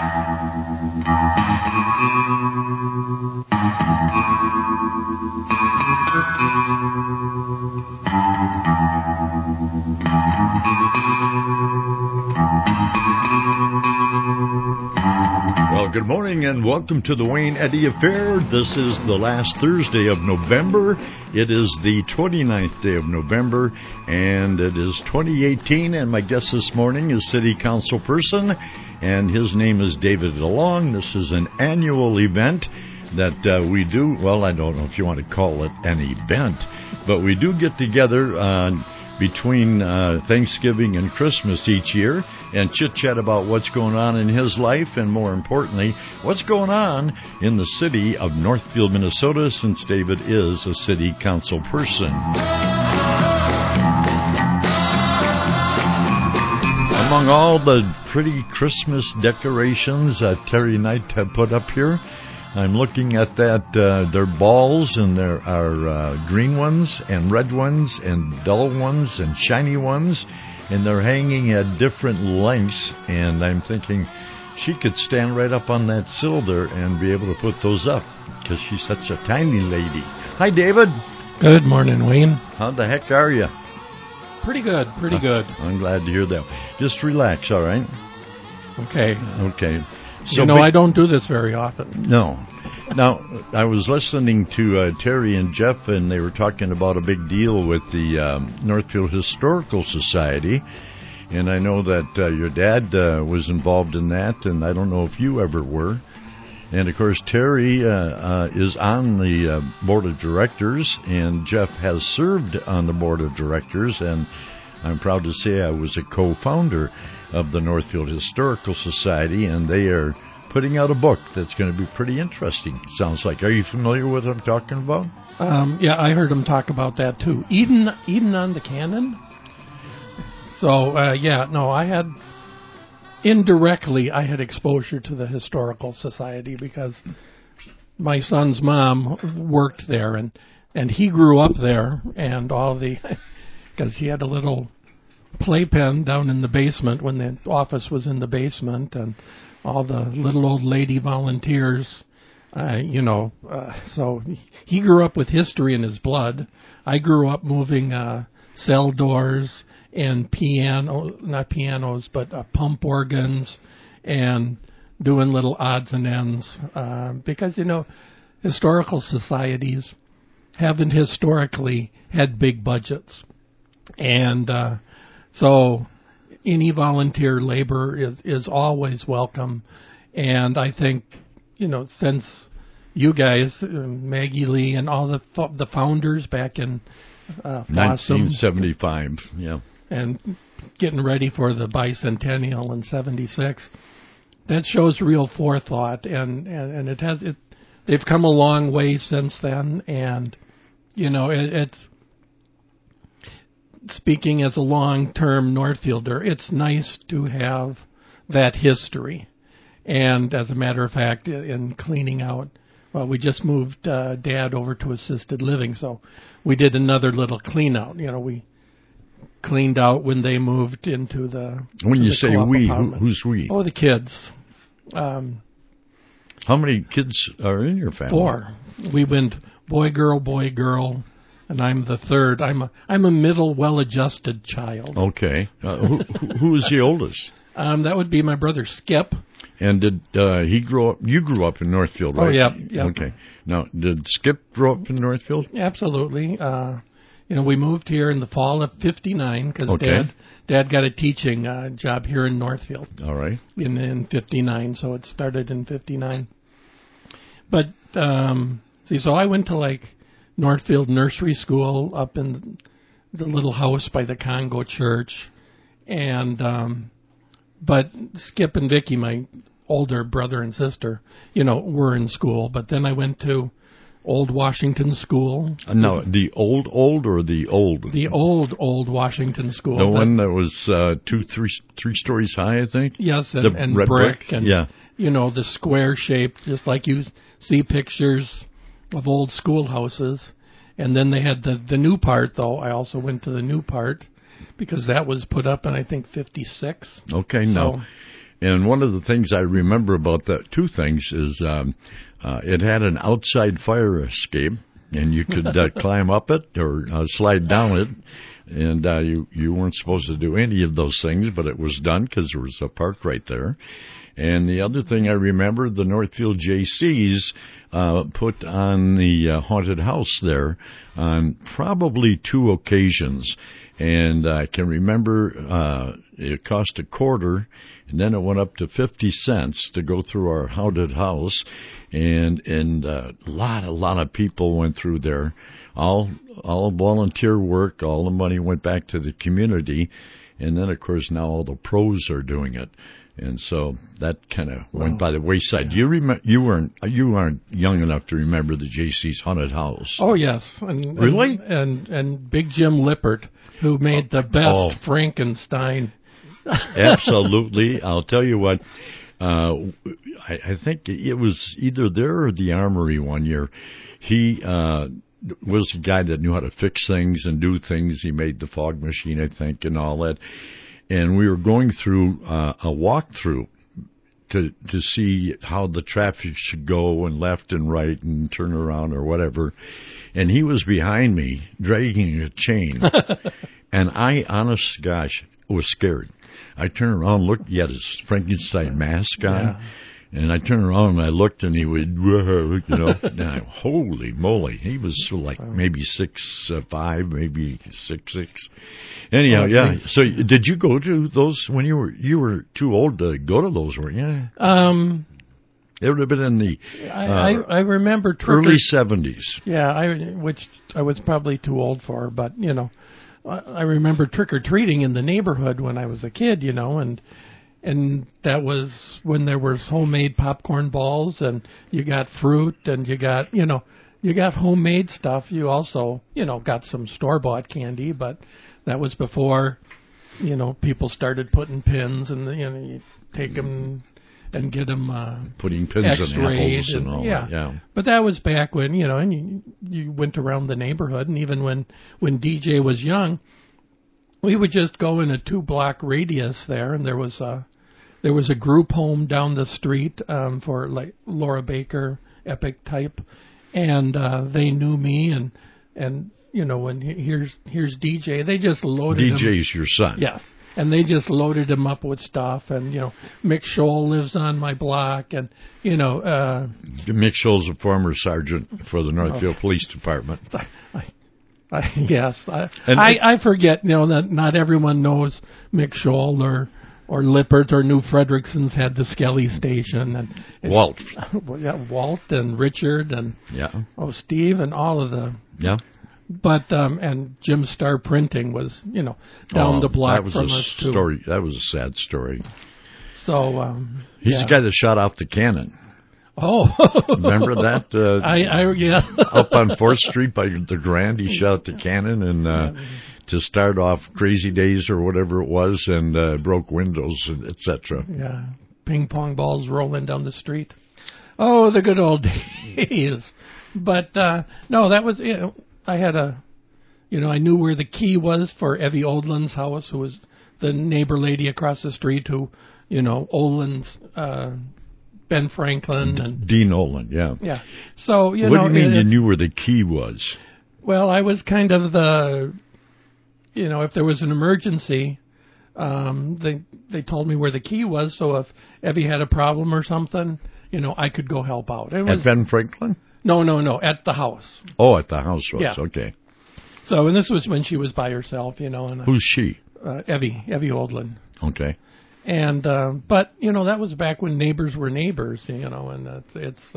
Well, good morning and welcome to the Wayne Eddy Affair. This is the last Thursday of November. It is the 29th day of November, and it is 2018, and my guest this morning is City Council person, and his name is David DeLong. This is an annual event that we do. Well, I don't know if you want to call it an event, but we do get together between Thanksgiving and Christmas each year and chit-chat about what's going on in his life and, more importantly, what's going on in the city of Northfield, Minnesota, since David is a city council person. Among all the pretty Christmas decorations Terry Knight have put up here, I'm looking at that. There are balls, and there are green ones and red ones and dull ones and shiny ones, and they're hanging at different lengths, and I'm thinking she could stand right up on that cylinder and be able to put those up because she's such a tiny lady. Hi, David. Good morning, Wayne. How the heck are you? Pretty good, pretty good. I'm glad to hear that. Just relax, all right? Okay. So I don't do this very often. No. Now, I was listening to Terry and Jeff, and they were talking about a big deal with the Northfield Historical Society, and I know that your dad was involved in that, and I don't know if you ever were. And, of course, Terry is on the board of directors, and Jeff has served on the board of directors, and I'm proud to say I was a co-founder of the Northfield Historical Society, and they are putting out a book that's going to be pretty interesting, it sounds like. Are you familiar with what I'm talking about? Yeah, I heard him talk about that, too. Eden on the Cannon? So, I had, indirectly, I had exposure to the Historical Society because my son's mom worked there, and he grew up there, and because he had a little playpen down in the basement when the office was in the basement, and all the little old lady volunteers, so he grew up with history in his blood. I grew up moving cell doors and not pianos, but pump organs, and doing little odds and ends, because, historical societies haven't historically had big budgets. And so any volunteer labor is always welcome. And I think, since you guys, Maggie Lee and all the founders back in 1975, yeah, and getting ready for the bicentennial in 76, that shows real forethought. And they've come a long way since then. And, it's, speaking as a long-term Northfielder, it's nice to have that history. And as a matter of fact, in cleaning out, we just moved Dad over to assisted living, so we did another little clean out. We cleaned out when they moved into the When you say we, who's we? Oh, the kids. How many kids are in your family? 4. We went boy, girl, and I'm the third. I'm a middle, well-adjusted child. Okay. Who is the oldest? That would be my brother Skip. And did he grow up? You grew up in Northfield, right? Oh, yeah. Okay. Now, did Skip grow up in Northfield? Absolutely. We moved here in the fall of '59 because Dad got a teaching job here in Northfield. All right. In '59, so it started in '59. But so I went to Northfield Nursery School up in the little house by the Congo Church, and but Skip and Vicky, my older brother and sister, were in school. But then I went to Old Washington School. No, the old or the old? The old Washington School. The one that was 3 stories high, I think? Yes, and brick. And, yeah. The square shape, just like you see pictures of old schoolhouses. And then they had the new part, though. I also went to the new part because that was put up in, I think, 56. Okay, so, no. And one of the things I remember about that, two things, is it had an outside fire escape, and you could climb up it or slide down it. And you weren't supposed to do any of those things, but it was done because there was a park right there. And the other thing I remember, the Northfield Jaycees put on the haunted house there on probably 2 occasions. And I can remember it cost $0.25, and then it went up to 50 cents to go through our haunted house. And a lot of people went through there. All volunteer work, all the money went back to the community, and then of course now all the pros are doing it, and so that kind of went by the wayside. Do you remember? You aren't young enough to remember the Jaycees haunted house. Oh yes, Really? And Big Jim Lippert, who made the best Frankenstein. Absolutely, I'll tell you what. I think it was either there or the Armory one year. He was a guy that knew how to fix things and do things. He made the fog machine, I think, and all that. And we were going through a walkthrough to see how the traffic should go and left and right and turn around or whatever. And he was behind me dragging a chain. And I, honest gosh, was scared. I turned around, looked, he had his Frankenstein mask on. Yeah. And I turned around and I looked, and he would, and holy moly, he was like maybe 6'5", maybe 6'6". Anyhow, yeah. So did you go to those when you were too old to go to those, weren't you? It would have been in the I remember early 70s. Yeah, which I was probably too old for, but I remember trick or treating in the neighborhood when I was a kid, and that was when there was homemade popcorn balls, and you got fruit, and you got homemade stuff. You also, got some store-bought candy, but that was before, people started putting pins, and, you take them and get them putting pins in apples and all that. Yeah. But that was back when, and you went around the neighborhood, and even when DJ was young, we would just go in a 2-block radius there, and there was a group home down the street for like Laura Baker, Epic type, and they knew me, and when here's DJ, they just loaded DJ's your son. Yes, and they just loaded him up with stuff, and Mick Scholl lives on my block, and Mick Scholl's a former sergeant for the Northfield Police Department. Yes, I forget that not everyone knows Mick Scholl or Lippert or New Frederickson's had the Skelly station, and Walt. Walt and Richard and Steve and all of the But and Jim Star Printing was down the block from us too. That was a sad story. So he's the guy that shot off the cannon. Oh, remember that? Up on 4th Street by the Grand, he shot the cannon and to start off Crazy Days or whatever it was, and broke windows, etc. Yeah, ping pong balls rolling down the street. Oh, the good old days. But no, that was I had I knew where the key was for Evie Oldland's house, who was the neighbor lady across the street, who Oldland's. Ben Franklin and Dean Oldland, yeah. So what do you mean you knew where the key was? Well, I was kind of the, if there was an emergency, they told me where the key was. So if Evie had a problem or something, I could go help out. At Ben Franklin? No, at the house. Oh, at the house was okay. So and this was when she was by herself, And who's she? Evie Oldland. Okay. And but that was back when neighbors were neighbors, and it's.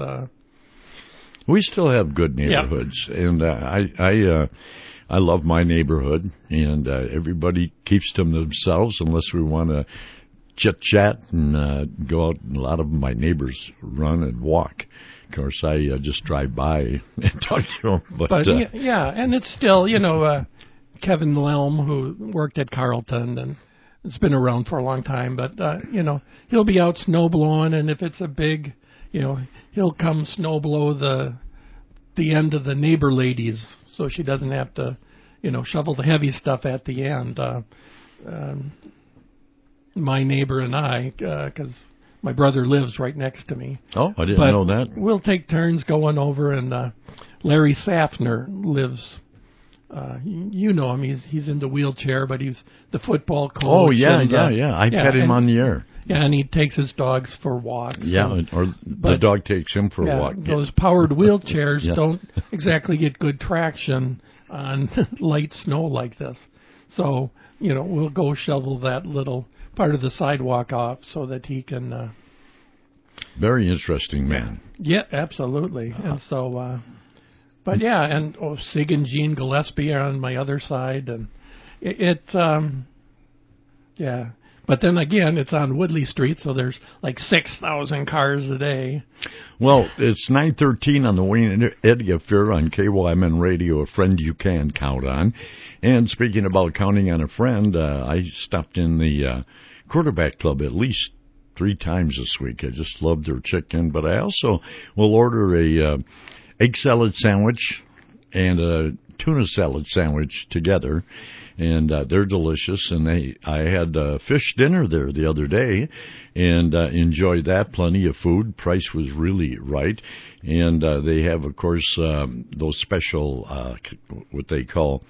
We still have good neighborhoods, and I love my neighborhood, and everybody keeps to themselves unless we want to chit chat and go out. And a lot of my neighbors run and walk. Of course, I just drive by and talk to them. But and it's still Kevin Lelm, who worked at Carlton and. It's been around for a long time, but, he'll be out snow blowing, and if it's a big, he'll come snow blow the end of the neighbor ladies, so she doesn't have to, shovel the heavy stuff at the end. my neighbor and I, because my brother lives right next to me. Oh, I didn't know that. We'll take turns going over, and Larry Safner lives. You know him. He's in the wheelchair, but he's the football coach. Oh, yeah. I've had him on the air. Yeah, and he takes his dogs for walks. Yeah, or the dog takes him for a walk. Those powered wheelchairs don't exactly get good traction on light snow like this. So, we'll go shovel that little part of the sidewalk off so that he can... Very interesting man. Yeah, absolutely. And so... Sig and Jean Gillespie are on my other side, and But then again, it's on Woodley Street, so there's like 6,000 cars a day. Well, it's 9:13 on the Wayne and Eddie Affair on KYMN Radio, a friend you can count on. And speaking about counting on a friend, I stopped in the Quarterback Club at least 3 times this week. I just love their chicken, but I also will order a egg salad sandwich and a tuna salad sandwich together, and they're delicious. And I had fish dinner there the other day, and enjoyed that. Plenty of food. Price was really right, and they have, of course, those special what they call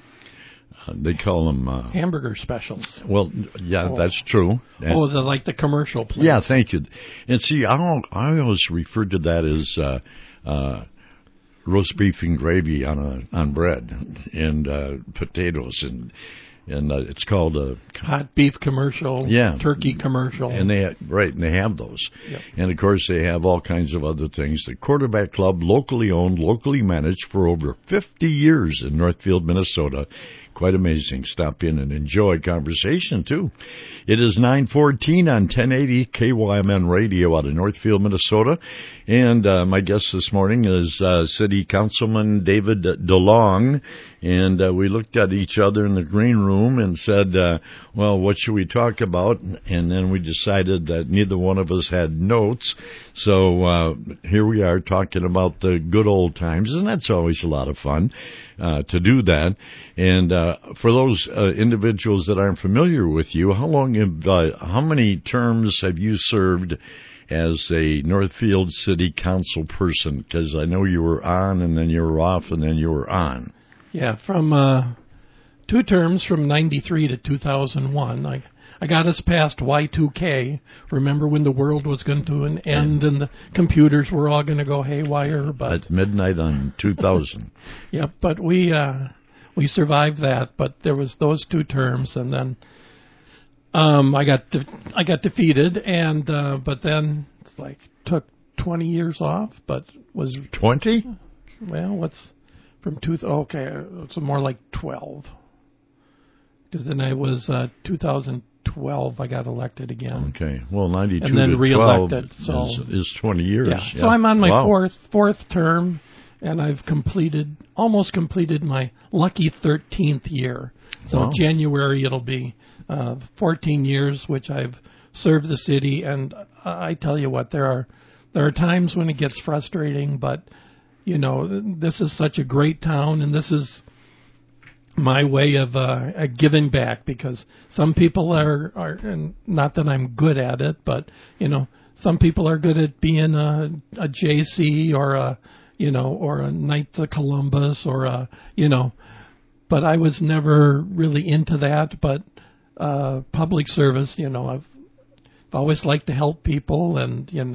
them hamburger specials. Well, that's true. And, like the commercial place. Yeah, thank you. And see, I always referred to that as roast beef and gravy on bread and potatoes, and it's called a hot beef commercial, turkey commercial, and they have those. Yep. And of course they have all kinds of other things. The Quarterback Club, locally owned, locally managed for over 50 years in Northfield, Minnesota. Quite amazing. Stop in and enjoy conversation, too. It is 9:14 on 1080 KYMN Radio out of Northfield, Minnesota. And my guest this morning is City Councilman David DeLong. And we looked at each other in the green room and said, well, what should we talk about? And then we decided that neither one of us had notes. So here we are talking about the good old times, and that's always a lot of fun to do that. And for those individuals that aren't familiar with you, how many terms have you served as a Northfield City Council person? Because I know you were on, and then you were off, and then you were on. Yeah, from 2 terms from 93 to 2001. I got us past Y2K. Remember when the world was going to an end and the computers were all going to go haywire? But at midnight on 2000. Yep, but we survived that. But there was those 2 terms, and then I got defeated, and but then took 20 years off. But was 20? Well, what's from it's more like 12. Because then I was 2012. I got elected again. Okay. Well, 92 and then to reelected, 12 is 20 years. Yeah. So I'm on my fourth term, and I've almost completed my lucky 13th year. So January it'll be 14 years, which I've served the city. And I tell you what, there are times when it gets frustrating, but this is such a great town, and this is my way of giving back, because some people are, and not that I'm good at it, but some people are good at being a JC or a Knights of Columbus or but I was never really into that. But public service, I've always liked to help people, and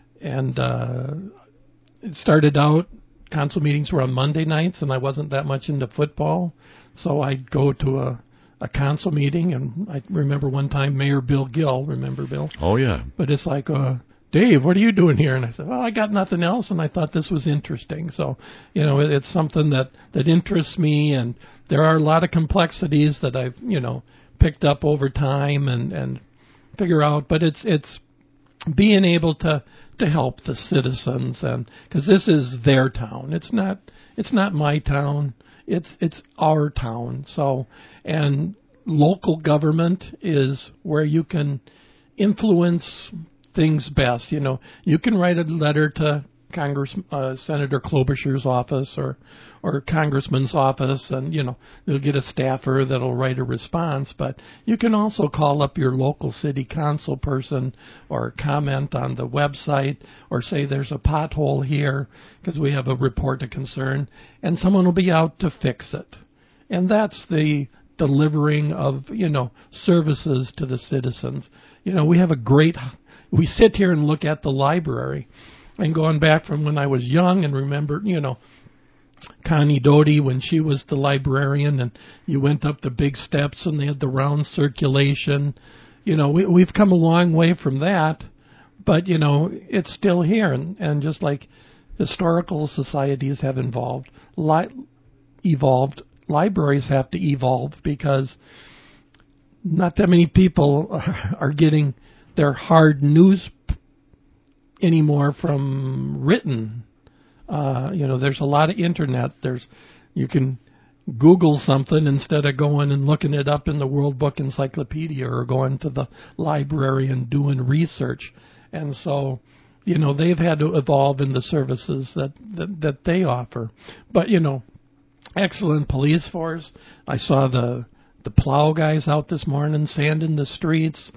it started out. Council meetings were on Monday nights, and I wasn't that much into football, so I'd go to a council meeting, and I remember one time Mayor Bill Gill, remember Bill? Oh, yeah. But it's like, Dave, what are you doing here? And I said, well, I got nothing else, and I thought this was interesting. So, it's something that interests me, and there are a lot of complexities that I've, picked up over time and figure out, but it's being able to help the citizens, and because this is their town, it's not my town, it's our town. So, and local government is where you can influence things best. You can write a letter to Senator Klobuchar's office or Congressman's office, and they'll get a staffer that'll write a response. But you can also call up your local city council person or comment on the website or say there's a pothole here because we have a report of concern, and someone will be out to fix it. And that's the delivering of services to the citizens. We sit here and look at the library. And going back from when I was young and remember, Connie Doty when she was the librarian, and you went up the big steps and they had the round circulation. We've come a long way from that, but, it's still here. And just like historical societies have evolved, libraries have to evolve because not that many people are getting their hard news anymore from written. There's a lot of internet. You can Google something instead of going and looking it up in the World Book Encyclopedia or going to the library and doing research. And so, they've had to evolve in the services that they offer. But, excellent police force. I saw the plow guys out this morning sanding the streets.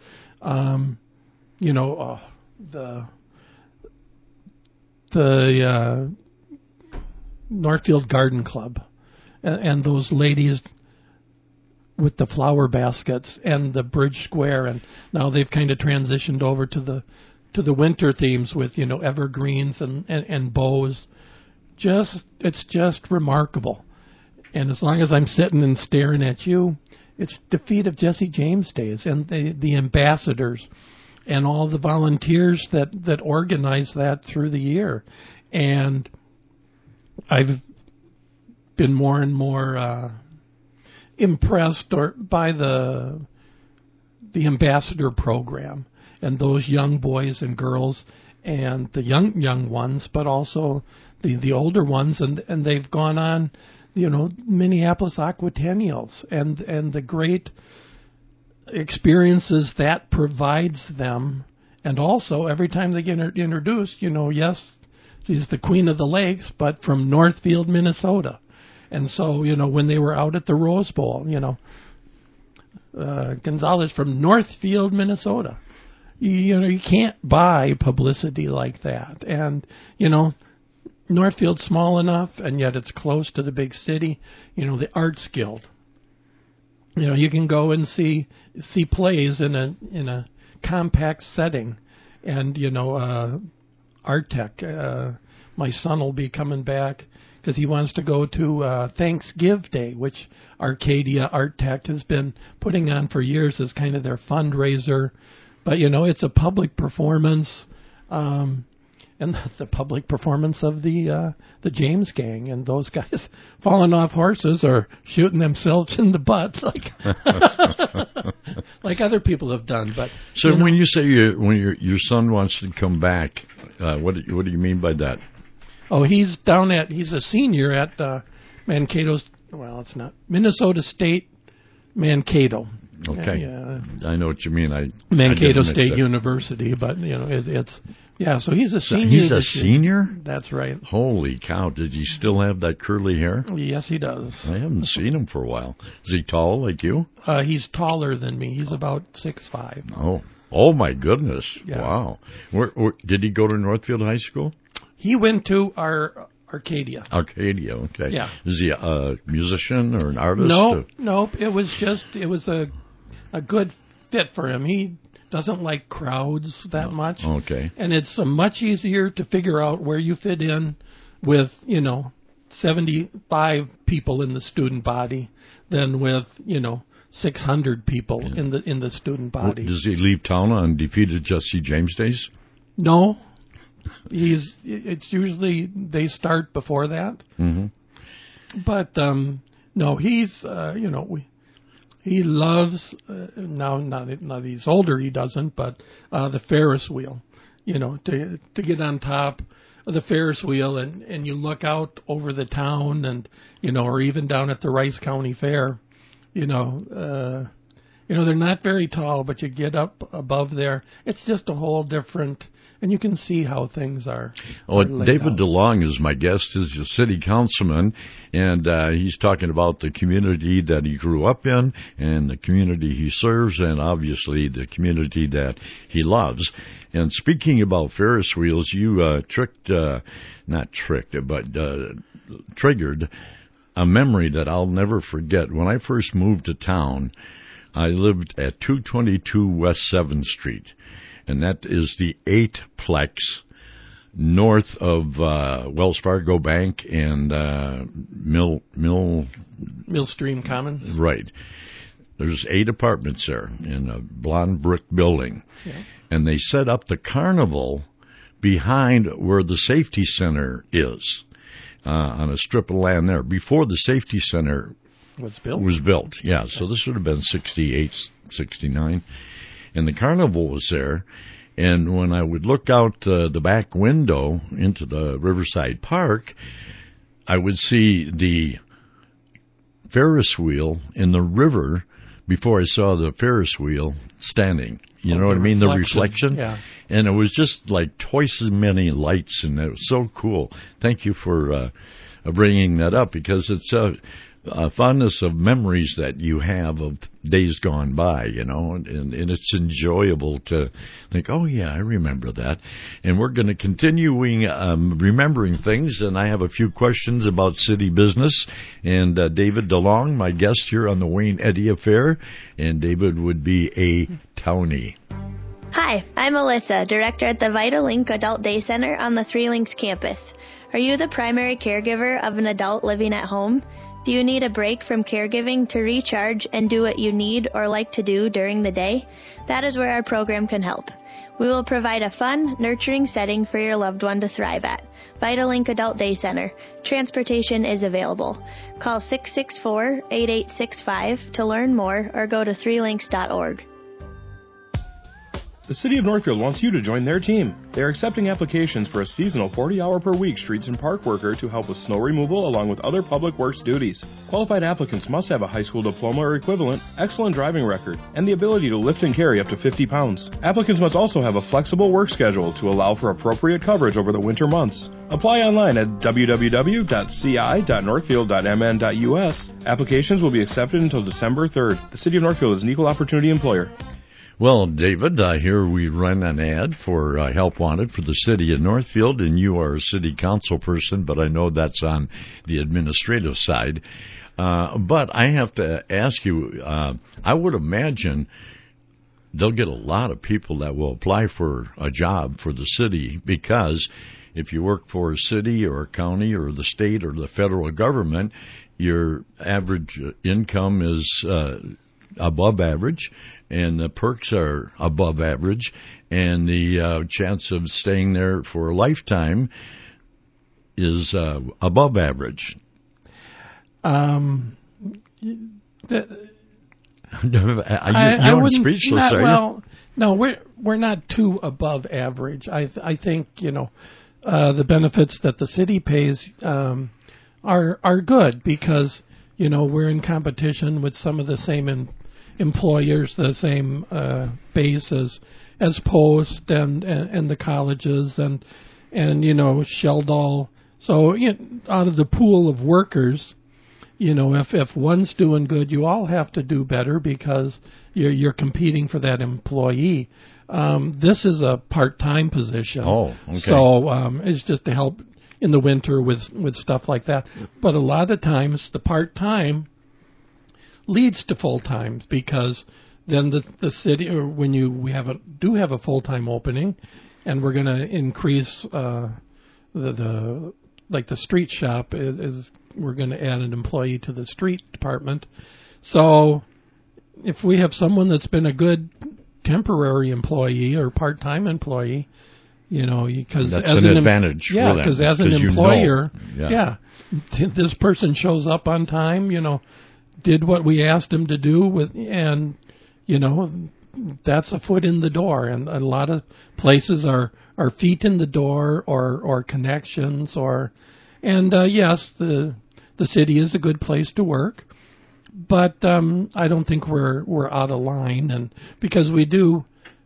The Northfield Garden Club and those ladies with the flower baskets and the bridge square, and now they've kind of transitioned over to the winter themes with evergreens and bows. It's just remarkable. And as long as I'm sitting and staring at you, it's the feet of Jesse James Days and the ambassadors and all the volunteers that organize that through the year. And I've been more and more impressed by the ambassador program and those young boys and girls and the young ones, but also the older ones, and they've gone on, Minneapolis Aquatennials and the great experiences that provides them. And also every time they get introduced, yes, she's the Queen of the Lakes, but from Northfield, Minnesota. And so, when they were out at the Rose Bowl, Gonzalez from Northfield, Minnesota. You can't buy publicity like that. And, Northfield's small enough, and yet it's close to the big city. The Arts Guild. You can go and see plays in a compact setting, and Art Tech. My son will be coming back because he wants to go to Thanksgiving Day, which Arcadia Art Tech has been putting on for years as kind of their fundraiser. But it's a public performance, and the public performance of the James Gang, and those guys falling off horses or shooting themselves in the butt like other people have done. But so when you say when your son wants to come back, what do you mean by that? Oh, he's a senior at Mankato's. Well, it's not Minnesota State Mankato. Okay, yeah. I know what you mean. Mankato State University, but it's So he's a senior. He's a senior? That's right. Holy cow! Did he still have that curly hair? Yes, he does. I haven't seen him for a while. Is he tall like you? He's taller than me. He's about 6'5". Oh my goodness! Yeah. Wow. Where did he go to Northfield High School? He went to Arcadia. Arcadia, okay. Yeah. Is he a musician or an artist? No. It was a good fit for him. He doesn't like crowds that much. Okay. And it's much easier to figure out where you fit in with, 75 people in the student body than with, 600 people in the student body. Does he leave town on defeated Jesse James Days? No. It's usually they start before that. Mm-hmm. But no, he's he loves now that he's older he doesn't, but the Ferris wheel. To get on top of the Ferris wheel and you look out over the town and or even down at the Rice County Fair, they're not very tall, but you get up above there. It's just a whole different and you can see how things are. Oh, are laid David out. DeLong is my guest. He's a city councilman, and he's talking about the community that he grew up in and the community he serves, and obviously the community that he loves. And speaking about Ferris wheels, you triggered a memory that I'll never forget. When I first moved to town, I lived at 222 West 7th Street, and that is the 8-plex north of Wells Fargo Bank and Millstream Commons. Right. There's 8 apartments there in a blonde brick building. Yeah. And they set up the carnival behind where the safety center is, on a strip of land there, before the safety center was built. Yeah, so this would have been 68, 69. And the carnival was there. And when I would look out the back window into the Riverside Park, I would see the Ferris wheel in the river before I saw the Ferris wheel standing. You know what I mean? The reflection. Yeah. And it was just like twice as many lights, and it was so cool. Thank you for bringing that up, because it's a fondness of memories that you have of days gone by, you know, and it's enjoyable to think, oh, yeah, I remember that. And we're going to continue remembering things, and I have a few questions about city business. And David DeLong, my guest here on the Wayne Eddy Affair, and David would be a townie. Hi, I'm Alyssa, director at the VitaLink Adult Day Center on the Three Links campus. Are you the primary caregiver of an adult living at home? Do you need a break from caregiving to recharge and do what you need or like to do during the day? That is where our program can help. We will provide a fun, nurturing setting for your loved one to thrive at. VitaLink Adult Day Center. Transportation is available. Call 664-8865 to learn more or go to threelinks.org. The City of Northfield wants you to join their team. They are accepting applications for a seasonal 40-hour-per-week streets and park worker to help with snow removal along with other public works duties. Qualified applicants must have a high school diploma or equivalent, excellent driving record, and the ability to lift and carry up to 50 pounds. Applicants must also have a flexible work schedule to allow for appropriate coverage over the winter months. Apply online at www.ci.northfield.mn.us. Applications will be accepted until December 3rd. The City of Northfield is an equal opportunity employer. Well, David, here we run an ad for help wanted for the city of Northfield, and you are a city council person, but I know that's on the administrative side. But I have to ask you, I would imagine they'll get a lot of people that will apply for a job for the city, because if you work for a city or a county or the state or the federal government, your average income is above average, and the perks are above average, and the chance of staying there for a lifetime is above average. You aren't speechless, are you? No, we're not too above average. I think, the benefits that the city pays are good, because we're in competition with some of the same employers, the same base as Post and the colleges and Sheldall. So out of the pool of workers, if one's doing good, you all have to do better, because you're competing for that employee. This is a part-time position. Oh, okay. So it's just to help in the winter with stuff like that. But a lot of times the part-time leads to full-time, because then the city, or when we do have a full-time opening, and we're going to increase the street shop is we're going to add an employee to the street department. So if we have someone that's been a good temporary employee or part-time employee, because that's an advantage. Yeah, because as an employer, this person shows up on time, did what we asked him to do and that's a foot in the door. And a lot of places are feet in the door or connections yes, the city is a good place to work, but I don't think we're out of line, and because we do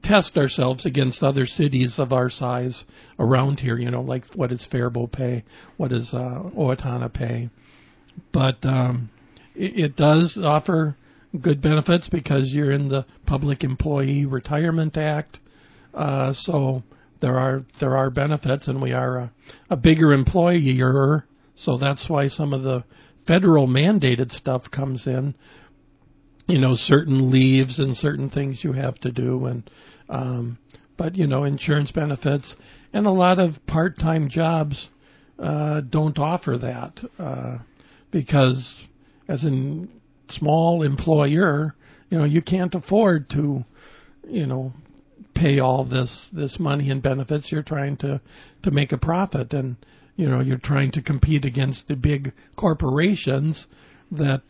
test ourselves against other cities of our size around here, like what does Faribault pay, what does Owatonna pay. But it does offer good benefits because you're in the Public Employee Retirement Act. So there are benefits, and we are a bigger employer, so that's why some of the federal mandated stuff comes in. Certain leaves and certain things you have to do, and but insurance benefits and a lot of part-time jobs don't offer that because as a small employer, you can't afford to, pay all this money in benefits. You're trying to make a profit, and you're trying to compete against the big corporations that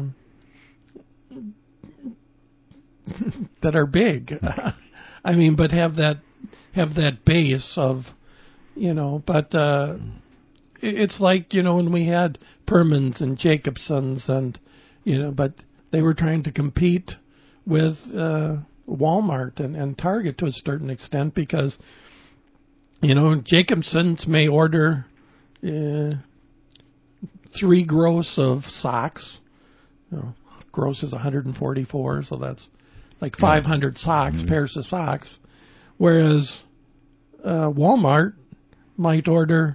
that are big. I mean, but have that base of, but it's like, when we had Permans and Jacobsons and, but they were trying to compete with Walmart and Target to a certain extent because, Jacobsons may order 3 gross of socks. Gross is 144, so that's like 500 socks, pairs of socks. Whereas Walmart might order,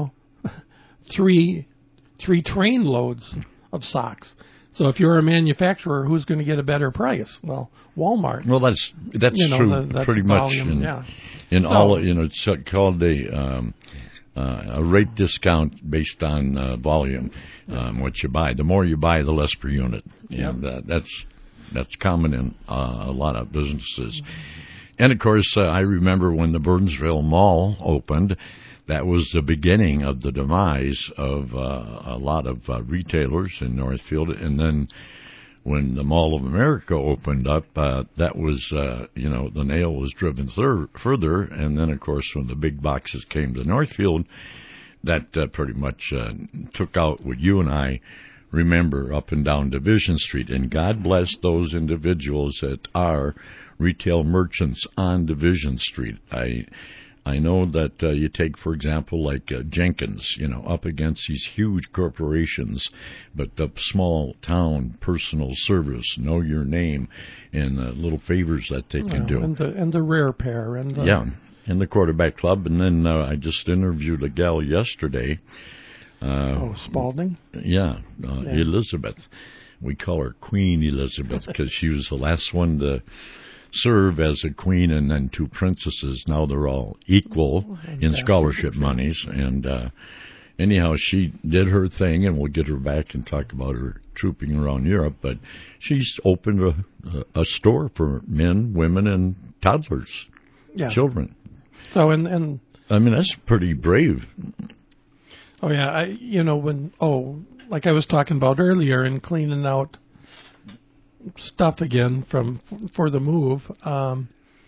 3 train loads of socks. So if you're a manufacturer, who's going to get a better price? Well, Walmart. Well, that's true. That's pretty volume, much in all. It's called a rate discount based on volume. What you buy, the more you buy, the less per unit, and that's common in a lot of businesses. And of course, I remember when the Burnsville Mall opened. That was the beginning of the demise of a lot of retailers in Northfield. And then when the Mall of America opened up, that was, the nail was driven further. And then, of course, when the big boxes came to Northfield, that pretty much took out what you and I remember up and down Division Street. And God bless those individuals that are retail merchants on Division Street. I know that you take, for example, like Jenkins, up against these huge corporations, but the small town personal service, know your name, and little favors that they can do. And the Rare Pair. And the Quarterback Club. And then I just interviewed a gal yesterday. Spalding? Yeah, Elizabeth. We call her Queen Elizabeth because she was the last one to serve as a queen and then 2 princesses. Now they're all equal in scholarship monies. And anyhow, she did her thing, and we'll get her back and talk about her trooping around Europe. But she's opened a store for men, women, and toddlers, children. So, and I mean, that's pretty brave. Oh, yeah. Like I was talking about earlier in cleaning out stuff again for the move, I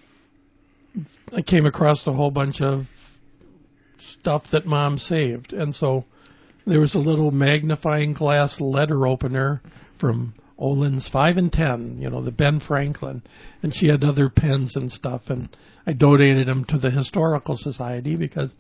came across a whole bunch of stuff that Mom saved, and so there was a little magnifying glass letter opener from Olin's 5 and 10, the Ben Franklin, and she had other pens and stuff, and I donated them to the Historical Society because,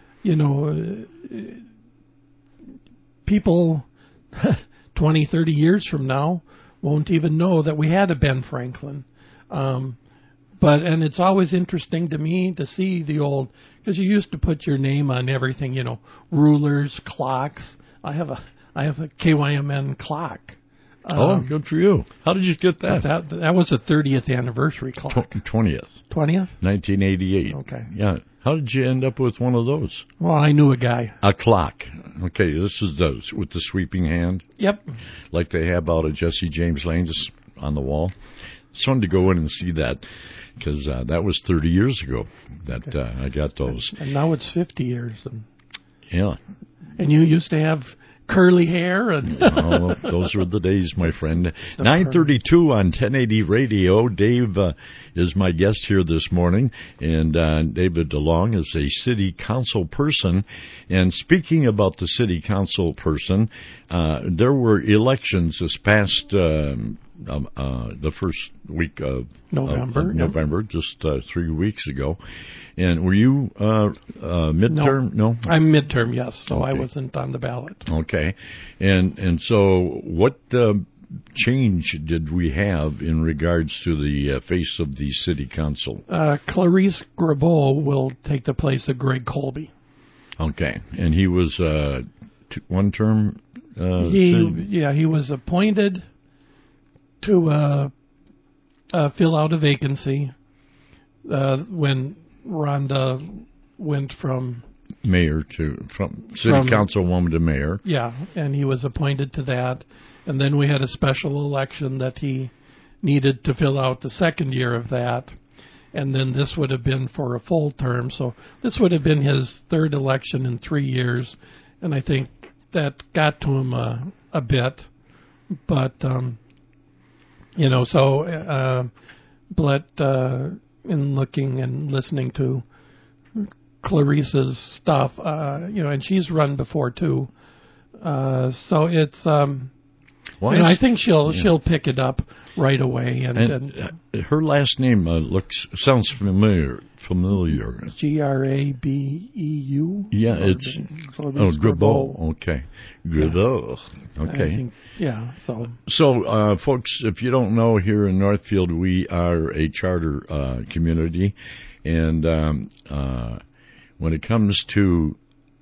people 20, 30 years from now won't even know that we had a Ben Franklin. And it's always interesting to me to see the old, because you used to put your name on everything, rulers, clocks. I have a KYMN clock. Good for you. How did you get that? That was a 30th anniversary clock. 20th. 20th? 1988. Okay. Yeah. How did you end up with one of those? Well, I knew a guy. A clock. Okay, this is those with the sweeping hand. Yep. Like they have out at Jesse James Lane, just on the wall. It's fun to go in and see that because that was 30 years ago that I got those. And now it's 50 years. Yeah. And you used to have curly hair. And those were the days, my friend. 9:32 on 1080 Radio. Dave is my guest here this morning, and David DeLong is a city council person. And speaking about the city council person, there were elections this past the first week of November, just 3 weeks ago. And were you midterm? No? I'm midterm, yes, so Okay. I wasn't on the ballot. Okay. And so what change did we have in regards to the face of the city council? Clarice Grabeau will take the place of Greg Colby. Okay. And he was one term? He was appointed to fill out a vacancy when Rhonda went from mayor from councilwoman to mayor. Yeah, and he was appointed to that. And then we had a special election that he needed to fill out the second year of that. And then this would have been for a full term. So this would have been his third election in 3 years. And I think that got to him a bit. But, but in looking and listening to Clarice's stuff, and she's run before too. So it's, I think she'll pick it up right away. And her last name sounds familiar. Grabeau. Yeah, it's Grabeau. Okay, Grabeau. Okay. So, folks, if you don't know, here in Northfield, we are a charter community, and when it comes to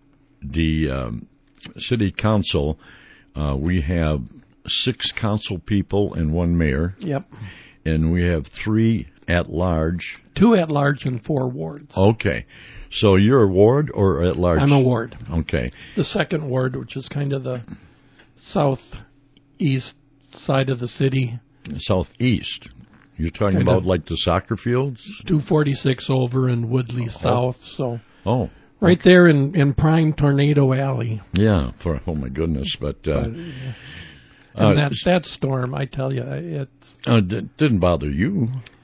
the city council, we have 6 council people and 1 mayor. Yep. And we have 3 at large. 2 at large and 4 wards. Okay. So you're a ward or at large? I'm a ward. Okay. The second ward, which is kind of the southeast side of the city. Southeast? You're talking about like the soccer fields? 246 over in Woodley South. So right there in prime Tornado Alley. Yeah. Oh my goodness. But and that storm, I tell you, it didn't bother you.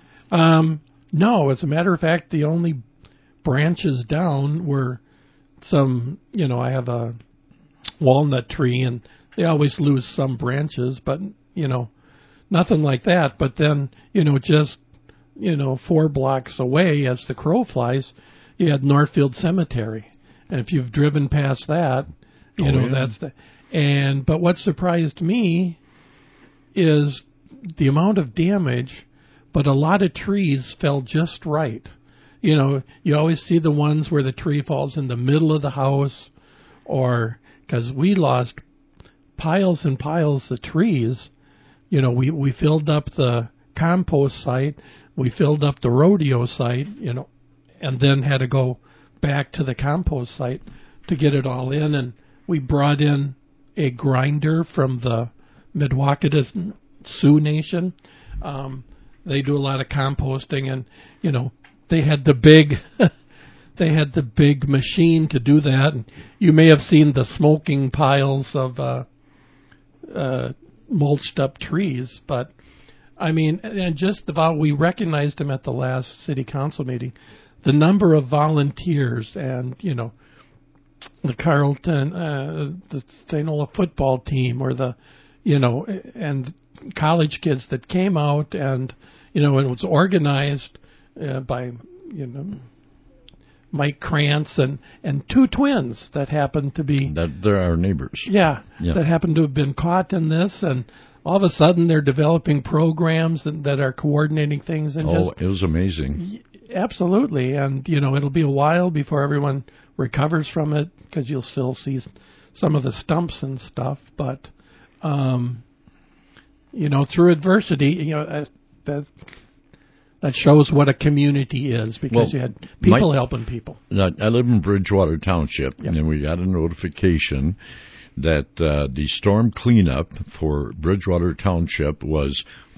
No, as a matter of fact, the only branches down were some, I have a walnut tree and they always lose some branches, but, nothing like that. But then, just, 4 blocks away as the crow flies, you had Northfield Cemetery. And if you've driven past that, that's but what surprised me is the amount of damage, but a lot of trees fell just right. You always see the ones where the tree falls in the middle of the house, or because we lost piles and piles of trees. We filled up the compost site, we filled up the rodeo site, and then had to go back to the compost site to get it all in. And we brought in a grinder from the Midwakaton Sioux Nation. They do a lot of composting, and they had the big machine to do that. And you may have seen the smoking piles of mulched up trees, but and just about, we recognized them at the last city council meeting, the number of volunteers and the Carlton, the St. Olaf football team, or the, and college kids that came out, and, it was organized by, Mike Krantz and 2 twins that happened to be... That they're our neighbors. Yeah, that happened to have been caught in this, and all of a sudden they're developing programs that are coordinating things. And it was amazing. Absolutely, and it'll be a while before everyone recovers from it, because you'll still see some of the stumps and stuff. But through adversity, that shows what a community is, because you had people helping people. I live in Bridgewater Township, and we got a notification that the storm cleanup for Bridgewater Township was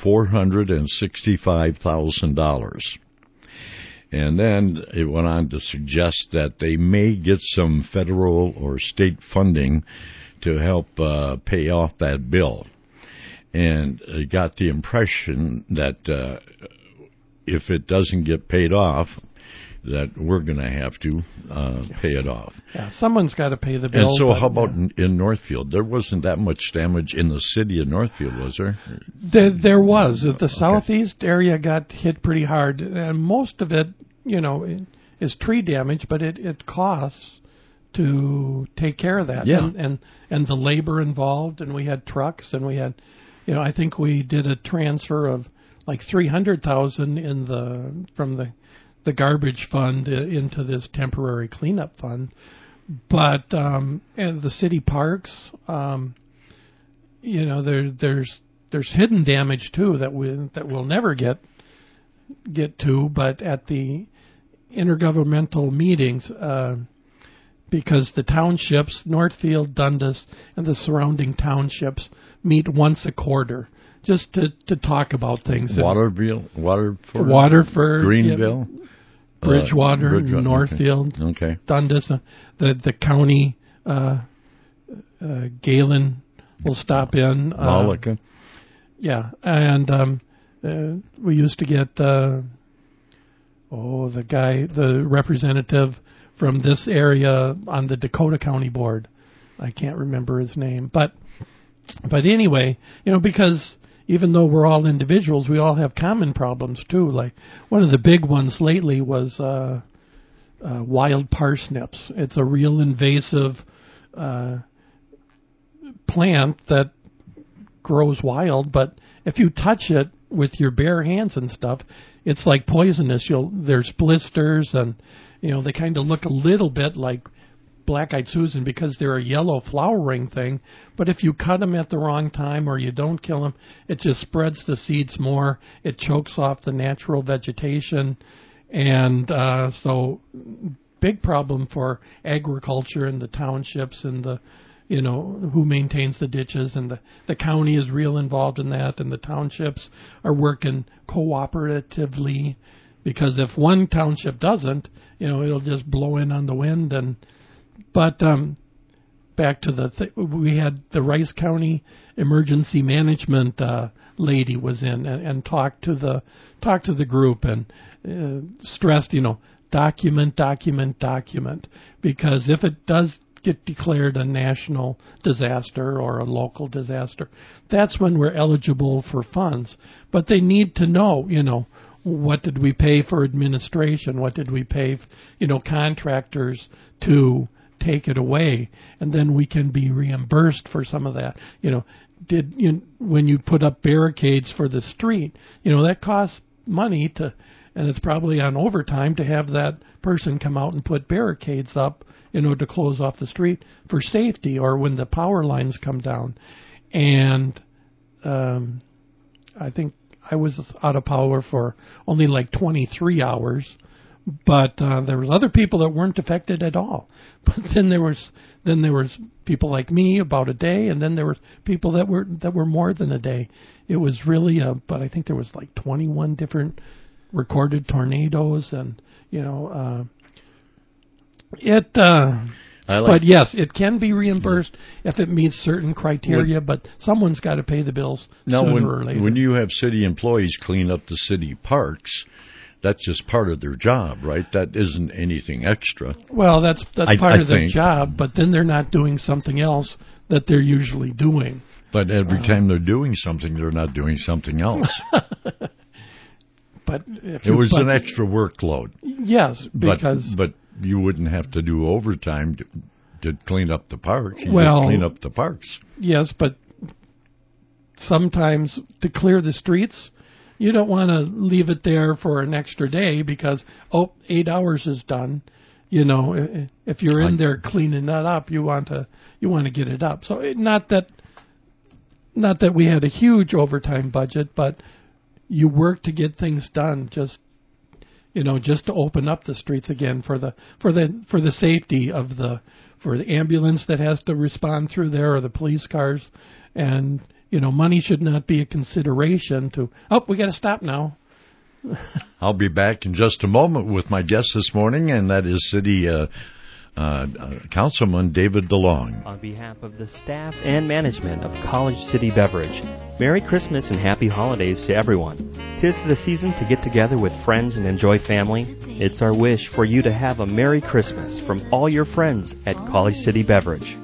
$465,000. And then it went on to suggest that they may get some federal or state funding to help pay off that bill. And I got the impression that if it doesn't get paid off, that we're going to have to pay it off. Yeah, someone's got to pay the bill. And so how about in Northfield? There wasn't that much damage in the city of Northfield, was there? There was. The southeast area got hit pretty hard, and most of it, is tree damage, but it costs to take care of that. Yeah. And the labor involved, and we had trucks, and we had, I think we did a transfer of like $300,000 from the garbage fund into this temporary cleanup fund. But and the city parks, there's hidden damage too that we'll never get to. But at the intergovernmental meetings, because the townships, Northfield, Dundas, and the surrounding townships meet once a quarter just to talk about things. Waterford, Yeah, Greenville, Bridgewater, Northfield, okay. Dundas, the county, Galen will stop in. Malika. Yeah, and we used to get the representative from this area on the Dakota County Board. I can't remember his name, but anyway, because even though we're all individuals, we all have common problems too. Like one of the big ones lately was wild parsnips. It's a real invasive plant that grows wild, but if you touch it with your bare hands and stuff, it's like poisonous. There's blisters, and they kind of look a little bit like black-eyed Susan because they're a yellow flowering thing. But if you cut them at the wrong time or you don't kill them, it just spreads the seeds more. It chokes off the natural vegetation, and so big problem for agriculture and the townships and the who maintains the ditches, and the county is real involved in that, and the townships are working cooperatively, because if one township doesn't, it'll just blow in on the wind. But back to we had the Rice County Emergency Management lady was in and talked to the group and stressed, document, because if it does get declared a national disaster or a local disaster, that's when we're eligible for funds. But they need to know, what did we pay for administration? What did we pay, contractors to take it away? And then we can be reimbursed for some of that. When you put up barricades for the street, that costs money and it's probably on overtime to have that person come out and put barricades up, to close off the street for safety, or when the power lines come down. And I think I was out of power for only like 23 hours, but there was other people that weren't affected at all. But then there was people like me about a day, and then there was people that were more than a day. It was really but I think there was like 21 different recorded tornadoes, and but yes, it can be reimbursed if it meets certain criteria, but someone's got to pay the bills sooner or later. When you have city employees clean up the city parks, that's just part of their job, right? That isn't anything extra. Well, that's part of their job, but then they're not doing something else that they're usually doing. But every time they're doing something, they're not doing something else. But it was an extra workload. Yes, because but you wouldn't have to do overtime to clean up the parks. You just clean up the parks. Yes, but sometimes to clear the streets, you don't want to leave it there for an extra day because 8 hours is done. If you're in there cleaning that up, you want to get it up. So not that we had a huge overtime budget, but you work to get things done, just to open up the streets again for the safety of for the ambulance that has to respond through there, or the police cars. And money should not be a consideration to, we got to stop now. I'll be back in just a moment with my guest this morning, and that is City Councilman David DeLong. On behalf of the staff and management of College City Beverage, Merry Christmas and Happy Holidays to everyone. 'Tis the season to get together with friends and enjoy family. It's our wish for you to have a Merry Christmas from all your friends at College City Beverage.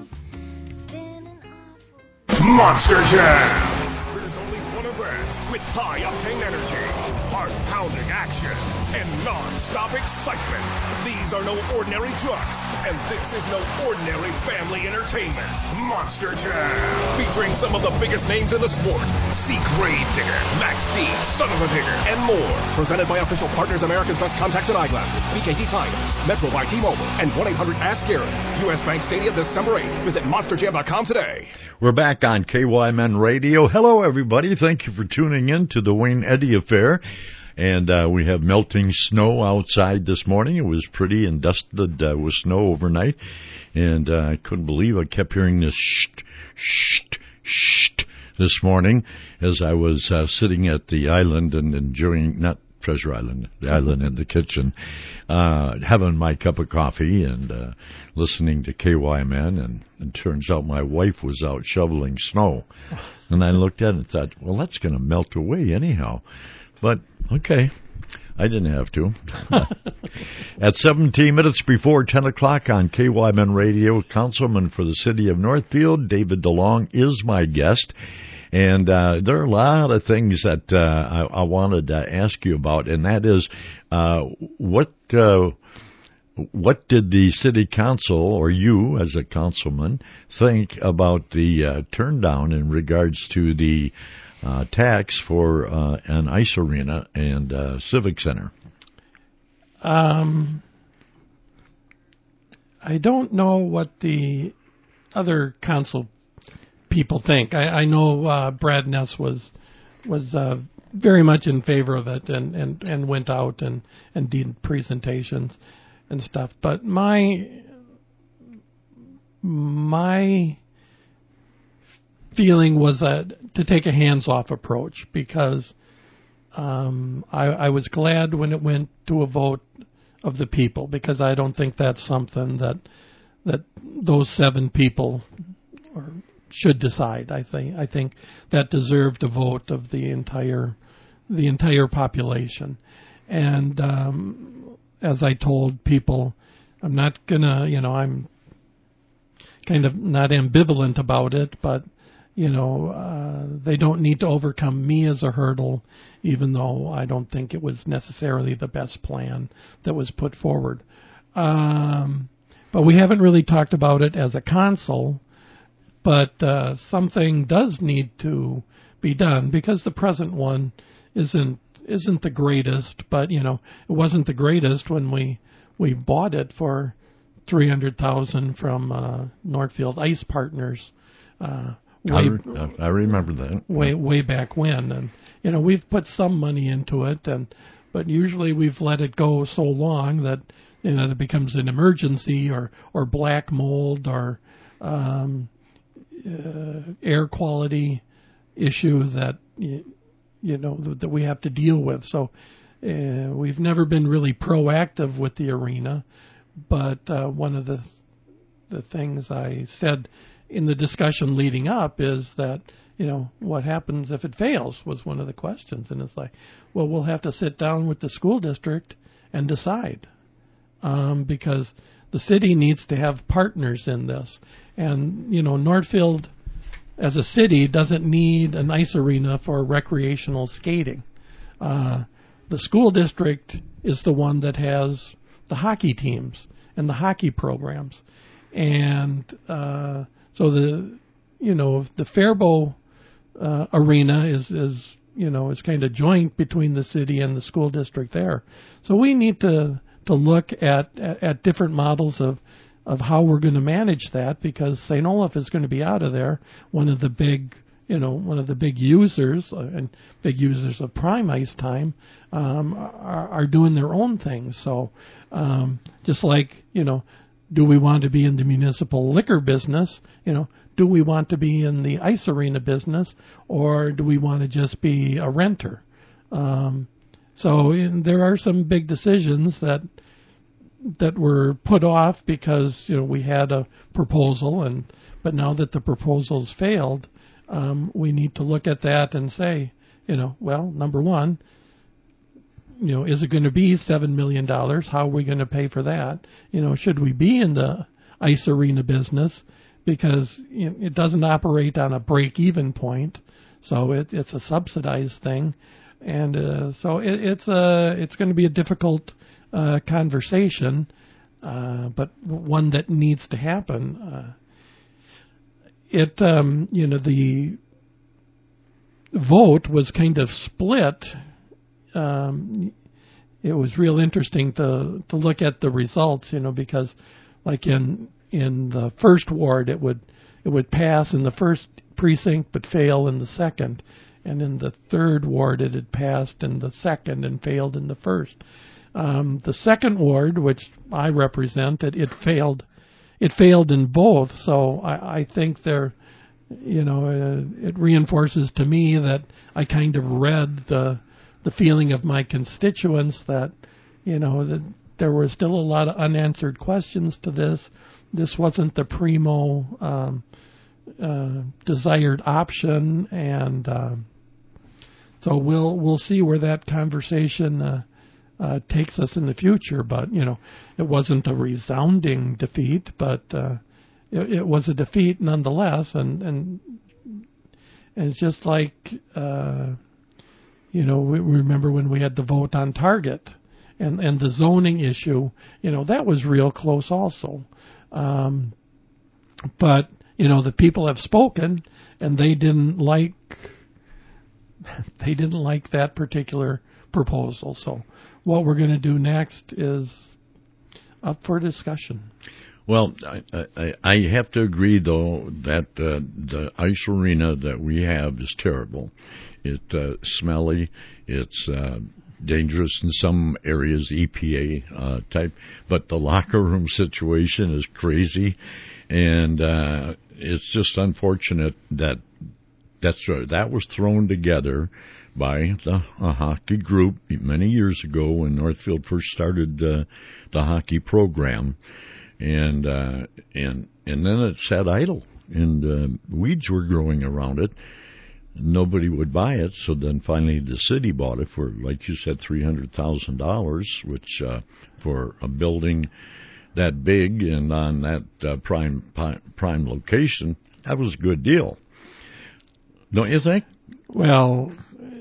Monster Jam! There's only one event with high-octane energy, heart-pounding action, and non-stop excitement. These are no ordinary trucks, and this is no ordinary family entertainment. Monster Jam! Featuring some of the biggest names in the sport. See Gravedigger, Max D, Son of a Digger, and more. Presented by official partners America's Best Contacts and Eyeglasses, BKT Tires, Metro by T-Mobile, and 1-800-ASK-GARRETT. U.S. Bank Stadium, December 8th. Visit monsterjam.com today. We're back on KYMN Radio. Hello, everybody. Thank you for tuning in to the Wayne Eddy Affair. And we have melting snow outside this morning. It was pretty and dusted with snow overnight. And I couldn't believe I kept hearing this shh this morning as I was sitting at the island and enjoying, not Treasure Island, the island in the kitchen, having my cup of coffee and listening to KYMN, and it turns out my wife was out shoveling snow. And I looked at it and thought, well, that's going to melt away anyhow. But, okay, I didn't have to. At 17 minutes before 10 o'clock on KYMN Radio, Councilman for the City of Northfield, David DeLong, is my guest. And there are a lot of things that I wanted to ask you about, and that is what did the city council, or you as a councilman, think about the turn down in regards to the tax for an ice arena and civic center? I don't know what the other council people think. I know Brad Ness was very much in favor of it and went out and did presentations and stuff. But my feeling was to take a hands-off approach, because I was glad when it went to a vote of the people, because I don't think that's something that those 7 people should decide. I think that deserved a vote of the entire population. And as I told people, I'm not gonna, I'm kind of not ambivalent about it, but they don't need to overcome me as a hurdle, even though I don't think it was necessarily the best plan that was put forward. But we haven't really talked about it as a council. But something does need to be done, because the present one isn't the greatest. But it wasn't the greatest when we bought it for $300,000 from Northfield Ice Partners. I remember that. Way back when, and we've put some money into it, but usually we've let it go so long that it becomes an emergency or black mold or air quality issue that that we have to deal with. So we've never been really proactive with the arena, but one of the things I said in the discussion leading up is that what happens if it fails was one of the questions, and it's like, well, we'll have to sit down with the school district and decide, because the city needs to have partners in this. And, Northfield as a city doesn't need an ice arena for recreational skating. The school district is the one that has the hockey teams and the hockey programs. And so the Faribault arena is kind of joint between the city and the school district there. So we need to look at different models of how we're going to manage that, because St. Olaf is going to be out of there. One of the big users and big users of prime ice time are doing their own things. So just like, do we want to be in the municipal liquor business? Do we want to be in the ice arena business, or do we want to just be a renter? So there are some big decisions that that were put off because we had a proposal, but now that the proposal's failed, we need to look at that and say, well, number one, is it going to be $7 million? How are we going to pay for that? Should we be in the ice arena business? Because it doesn't operate on a break-even point, so it's a subsidized thing, and so it's going to be a difficult conversation, but one that needs to happen. The vote was kind of split. It was real interesting to look at the results, because like in the first ward it would pass in the first precinct but fail in the second, and in the third ward it had passed in the second and failed in the first. The second ward, which I represent, it failed in both. So I think there, it reinforces to me that I kind of read the feeling of my constituents that, that there were still a lot of unanswered questions to this. This wasn't the primo desired option, and so we'll see where that conversation takes us in the future. But it wasn't a resounding defeat, but it was a defeat nonetheless. And it's just like we remember when we had the vote on Target and the zoning issue. That was real close also. But the people have spoken, and they didn't like that particular proposal. So what we're going to do next is up for discussion. Well, I have to agree, though, that the ice arena that we have is terrible. It's smelly. It's dangerous in some areas, EPA type. But the locker room situation is crazy. And it's just unfortunate that that was thrown together by the hockey group many years ago when Northfield first started the hockey program, and then it sat idle, and weeds were growing around it. Nobody would buy it, so then finally the city bought it for, like you said, $300,000, which for a building that big and on that prime location, that was a good deal. Don't you think? Well,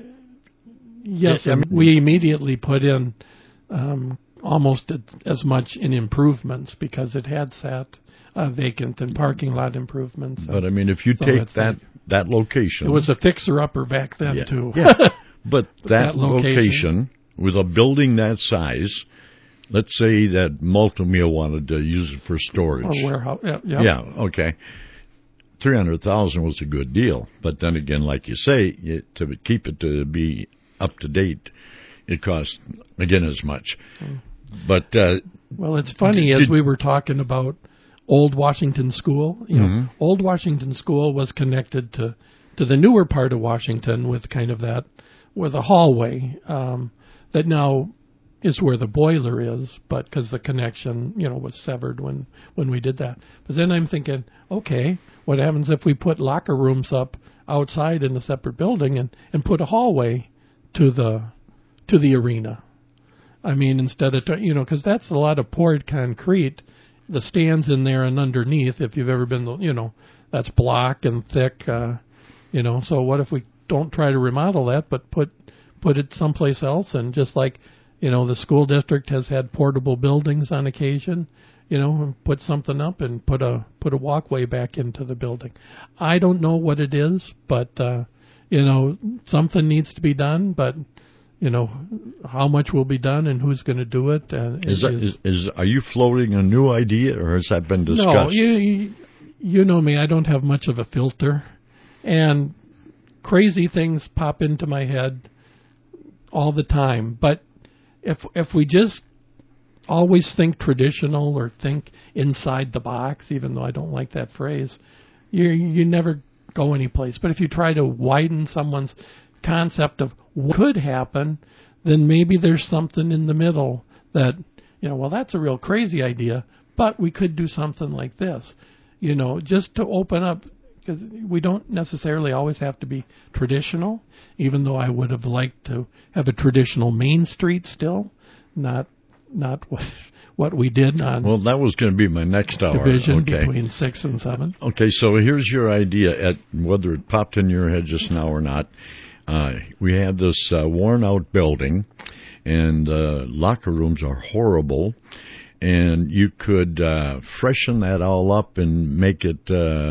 yes, we immediately put in almost as much in improvements because it had sat vacant, and parking lot improvements. But if you take that location, it was a fixer-upper back then too. Yeah. But that location with a building that size, let's say that Multimeal wanted to use it for storage or warehouse. Yeah. Okay. $300,000 was a good deal, but then again, like you say, to keep it to be up to date, it cost again as much. But well, it's funny as we were talking about Old Washington School. Old Washington School was connected to the newer part of Washington with kind of that, with a hallway that now is where the boiler is, but because the connection, was severed when we did that. But then I'm thinking, okay, what happens if we put locker rooms up outside in a separate building and put a hallway to the arena? Instead of, because that's a lot of poured concrete, the stands in there and underneath, if you've ever been, that's block and thick, so what if we don't try to remodel that, but put it someplace else, and just like, the school district has had portable buildings on occasion, put something up and put a walkway back into the building. I don't know what it is, but, something needs to be done, but, how much will be done and who's going to do it. Are you floating a new idea, or has that been discussed? No, you know me, I don't have much of a filter, and crazy things pop into my head all the time, but if we just always think traditional or think inside the box, even though I don't like that phrase, you never go anyplace. But if you try to widen someone's concept of what could happen, then maybe there's something in the middle that, well, that's a real crazy idea, but we could do something like this, just to open up, because we don't necessarily always have to be traditional, even though I would have liked to have a traditional Main Street still, not what we did on. Well, that was going to be my next hour. Division between 6 and 7. Okay, so here's your idea, whether it popped in your head just now or not. We had this worn-out building, and locker rooms are horrible, and you could freshen that all up and make it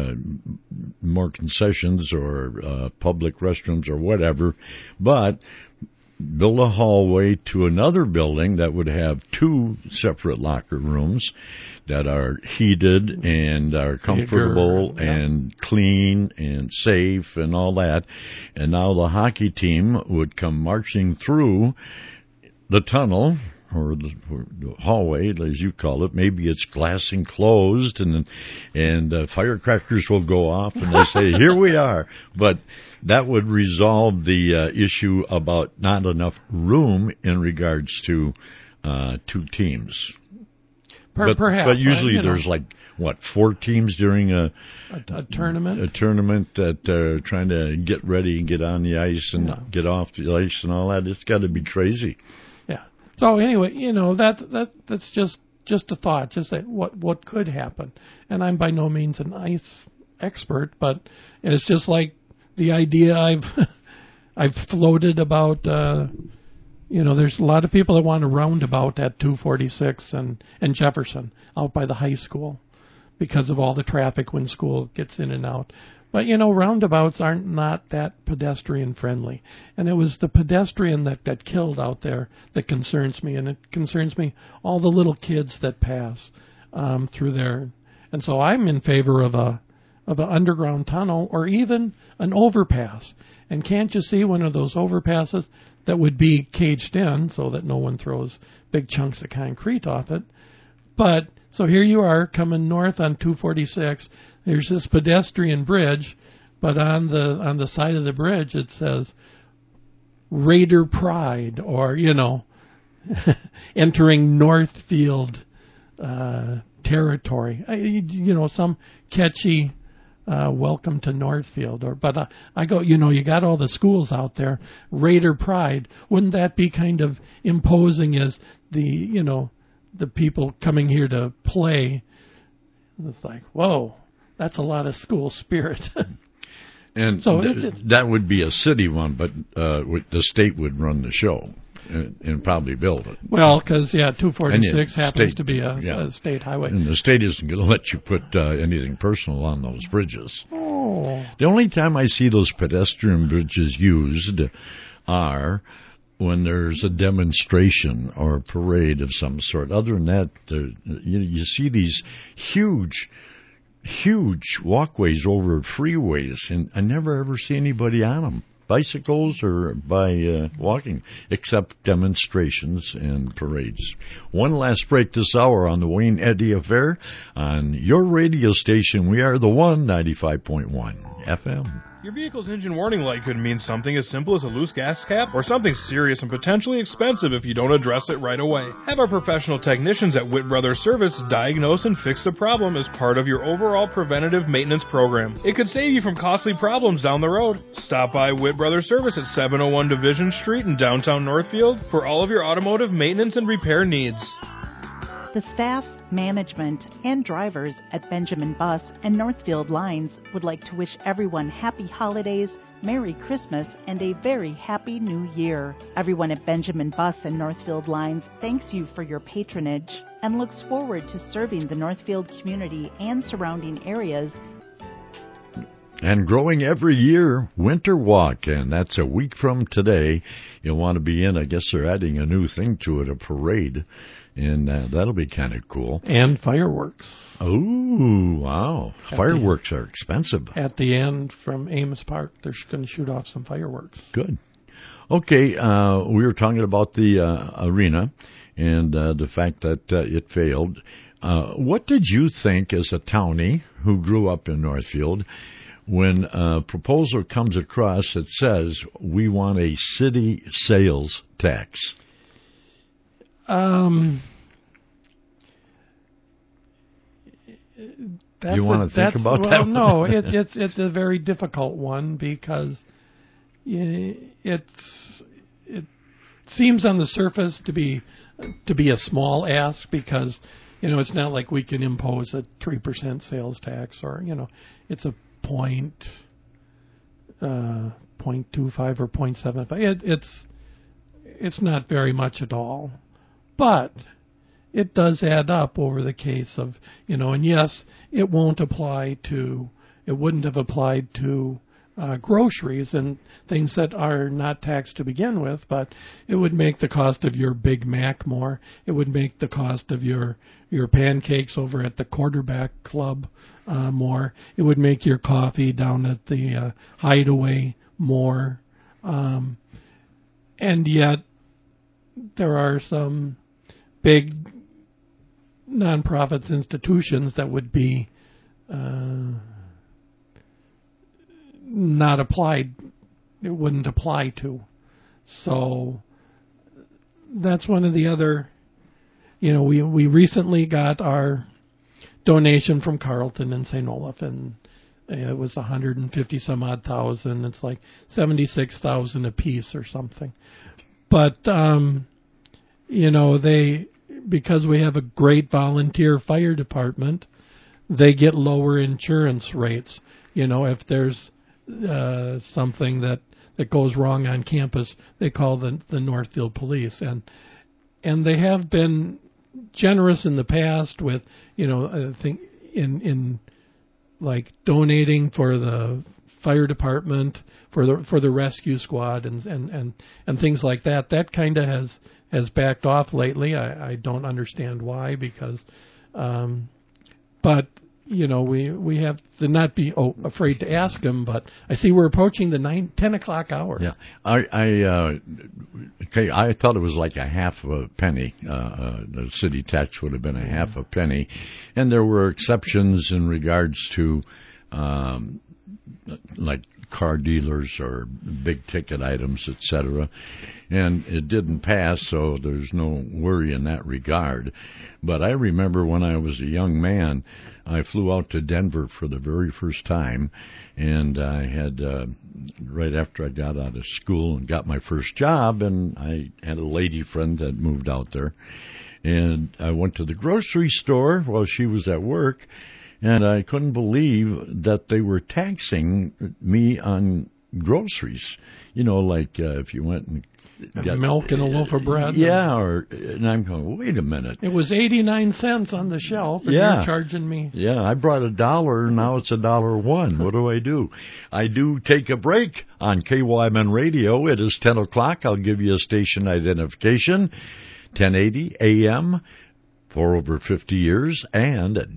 more concessions or public restrooms or whatever, but build a hallway to another building that would have 2 separate locker rooms that are heated and are comfortable and clean and safe and all that. And now the hockey team would come marching through the tunnel or the hallway, as you call it. Maybe it's glass enclosed, and firecrackers will go off, and they say, "Here we are." But that would resolve the issue about not enough room in regards to 2 teams. Perhaps, but usually there's 4 teams during a tournament? A tournament that are trying to get ready and get on the ice and get off the ice and all that. It's got to be crazy. Yeah. So anyway, that's just a thought, just that what could happen. And I'm by no means an ice expert, but it's just like the idea I've floated about. There's a lot of people that want a roundabout at 246 and Jefferson out by the high school because of all the traffic when school gets in and out. But, roundabouts aren't not that pedestrian friendly. And it was the pedestrian that got killed out there that concerns me. And it concerns me all the little kids that pass through there. And so I'm in favor of an underground tunnel or even an overpass. And can't you see one of those overpasses that would be caged in so that no one throws big chunks of concrete off it? But so here you are coming north on 246. There's this pedestrian bridge, but on the side of the bridge it says Raider Pride, or entering Northfield territory. Some catchy welcome to Northfield. But I go, you got all the schools out there. Raider Pride. Wouldn't that be kind of imposing as the people coming here to play? It's like, whoa, that's a lot of school spirit. And so that would be a city one, but the state would run the show and probably build it. Well, because 246 happens to be a state highway, and the state isn't going to let you put anything personal on those bridges. Oh. The only time I see those pedestrian bridges used are when there's a demonstration or a parade of some sort. Other than that, you see these huge walkways over freeways, and I never ever see anybody on them, bicycles or by walking, except demonstrations and parades. One last break this hour on the Wayne Eddy Affair on your radio station. We are the 95.1 FM. Your vehicle's engine warning light could mean something as simple as a loose gas cap, or something serious and potentially expensive if you don't address it right away. Have our professional technicians at Witt Brothers Service diagnose and fix the problem as part of your overall preventative maintenance program. It could save you from costly problems down the road. Stop by Witt Brothers Service at 701 Division Street in downtown Northfield for all of your automotive maintenance and repair needs. The staff, management, and drivers at Benjamin Bus and Northfield Lines would like to wish everyone happy holidays, Merry Christmas, and a very happy New Year. Everyone at Benjamin Bus and Northfield Lines thanks you for your patronage and looks forward to serving the Northfield community and surrounding areas. And growing every year, Winter Walk, and that's a week from today. You'll want to be in. I guess they're adding a new thing to it, a parade. And that'll be kind of cool. And fireworks. Oh, wow. Fireworks are expensive. At the end from Amos Park, they're going to shoot off some fireworks. Good. Okay, we were talking about the arena and the fact that it failed. What did you think as a townie who grew up in Northfield when a proposal comes across that says we want a city sales tax? You want to think about that? No, it's a very difficult one because it seems on the surface to be a small ask because it's not like we can impose a 3% sales tax or it's a 0.25 or 0.75. It's not very much at all, but it does add up over the case of, and yes, it wouldn't have applied to groceries and things that are not taxed to begin with, but it would make the cost of your Big Mac more. It would make the cost of your pancakes over at the Quarterback Club more. It would make your coffee down at the Hideaway more. And yet there are some big nonprofits institutions that would be not applied, it wouldn't apply to. So that's one of the other, we recently got our donation from Carleton and St. Olaf, and it was 150 some odd thousand. It's like 76,000 a piece or something. But, because we have a great volunteer fire department, they get lower insurance rates. If there's something that goes wrong on campus, they call the Northfield Police, and they have been generous in the past with I think in like donating for the fire department, for the rescue squad and things like that. That kind of has backed off lately. I don't understand why, because but we have to not be afraid to ask them. But I see we're approaching the 10 o'clock hour. Yeah, I thought it was like a half of a penny. The city tax would have been a half a penny, and there were exceptions in regards to like car dealers or big ticket items, etc. And it didn't pass, so there's no worry in that regard. But I remember when I was a young man, I flew out to Denver for the very first time, and I had, right after I got out of school and got my first job, and I had a lady friend that moved out there, and I went to the grocery store while she was at work, and I couldn't believe that they were taxing me on groceries. Like if you went and got milk and a loaf of bread. Yeah, and I'm going, wait a minute. It was 89 cents on the shelf, and you're charging me. Yeah, I brought $1, now it's $1.01. What do? I do take a break on KYMN Radio. It is 10 o'clock. I'll give you a station identification, 1080 AM. For over 50 years, and at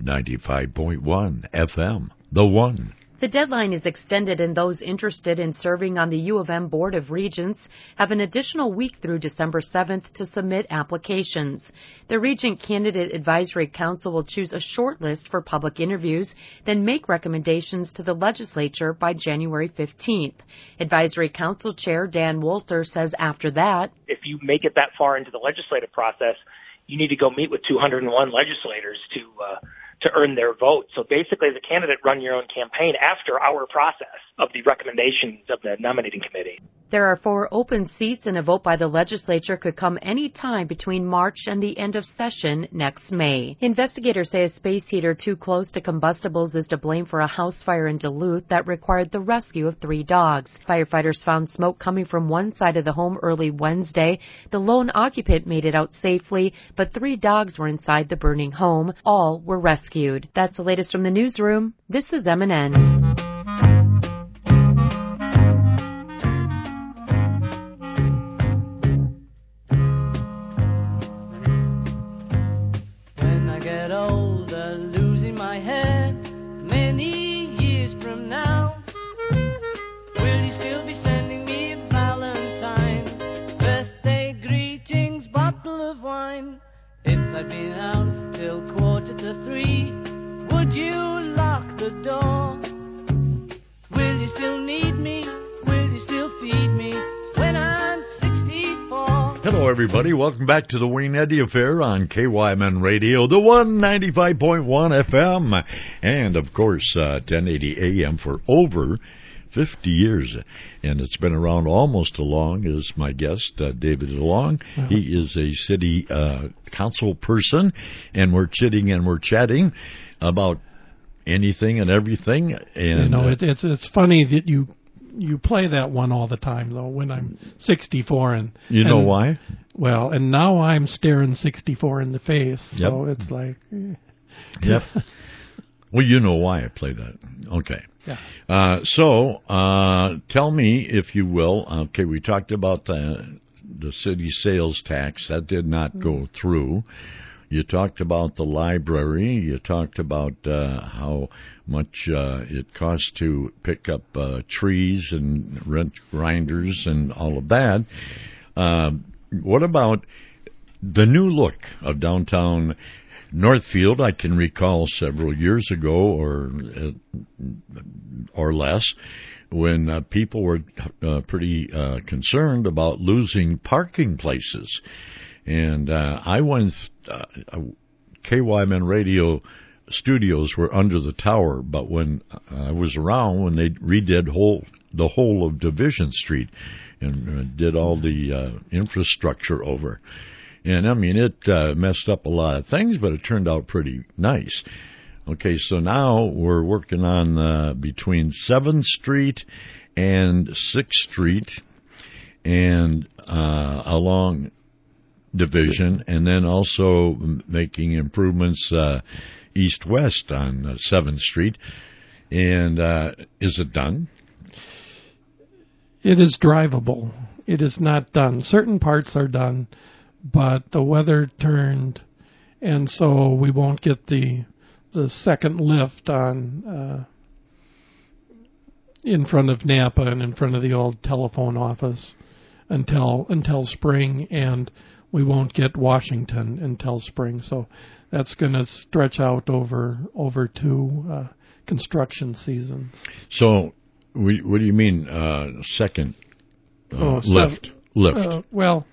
95.1 FM, The One. The deadline is extended, and those interested in serving on the U of M Board of Regents have an additional week through December 7th to submit applications. The Regent Candidate Advisory Council will choose a short list for public interviews, then make recommendations to the legislature by January 15th. Advisory Council Chair Dan Wolter says after that, if you make it that far into the legislative process, you need to go meet with 201 legislators to earn their vote. So basically, as a candidate, run your own campaign after our process of the recommendations of the nominating committee. There are 4 open seats, and a vote by the legislature could come any time between March and the end of session next May. Investigators say a space heater too close to combustibles is to blame for a house fire in Duluth that required the rescue of 3 dogs. Firefighters found smoke coming from one side of the home early Wednesday. The lone occupant made it out safely, but 3 dogs were inside the burning home. All were rescued. That's the latest from the newsroom. This is MNN. I've been out till 2:45. Would you lock the door? Will you still need me? Will you still feed me when I'm 64? Hello, Hello, everybody. Welcome back to the Wayne Eddy Affair on KYMN Radio, the 195.1 FM, and, of course, 1080 AM for over 50 years. And it's been around almost as long as my guest, David DeLong. Uh-huh. He is a city council person, and we're chitting and we're chatting about anything and everything. And it's funny that you play that one all the time, though, when I'm 64. And you know why? Well, and now I'm staring 64 in the face, so it's like... Yep. Well, you know why I play that. Okay. Yeah. So tell me, if you will, okay, we talked about the city sales tax. That did not go through. You talked about the library. You talked about how much it costs to pick up trees and rent grinders and all of that. What about the new look of downtown Northfield? I can recall several years ago or less when people were pretty concerned about losing parking places. And I went, KYMN Radio studios were under the tower, but when I was around, when they redid the whole of Division Street and did all the infrastructure over. And, I mean, it messed up a lot of things, but it turned out pretty nice. Okay, so now we're working on between 7th Street and 6th Street and along Division, and then also making improvements east-west on 7th Street. And is it done? It is drivable. It is not done. Certain parts are done, but the weather turned, and so we won't get the second lift on in front of Napa and in front of the old telephone office until spring, and we won't get Washington until spring. So that's going to stretch out over two construction seasons. So what do you mean second lift? Well,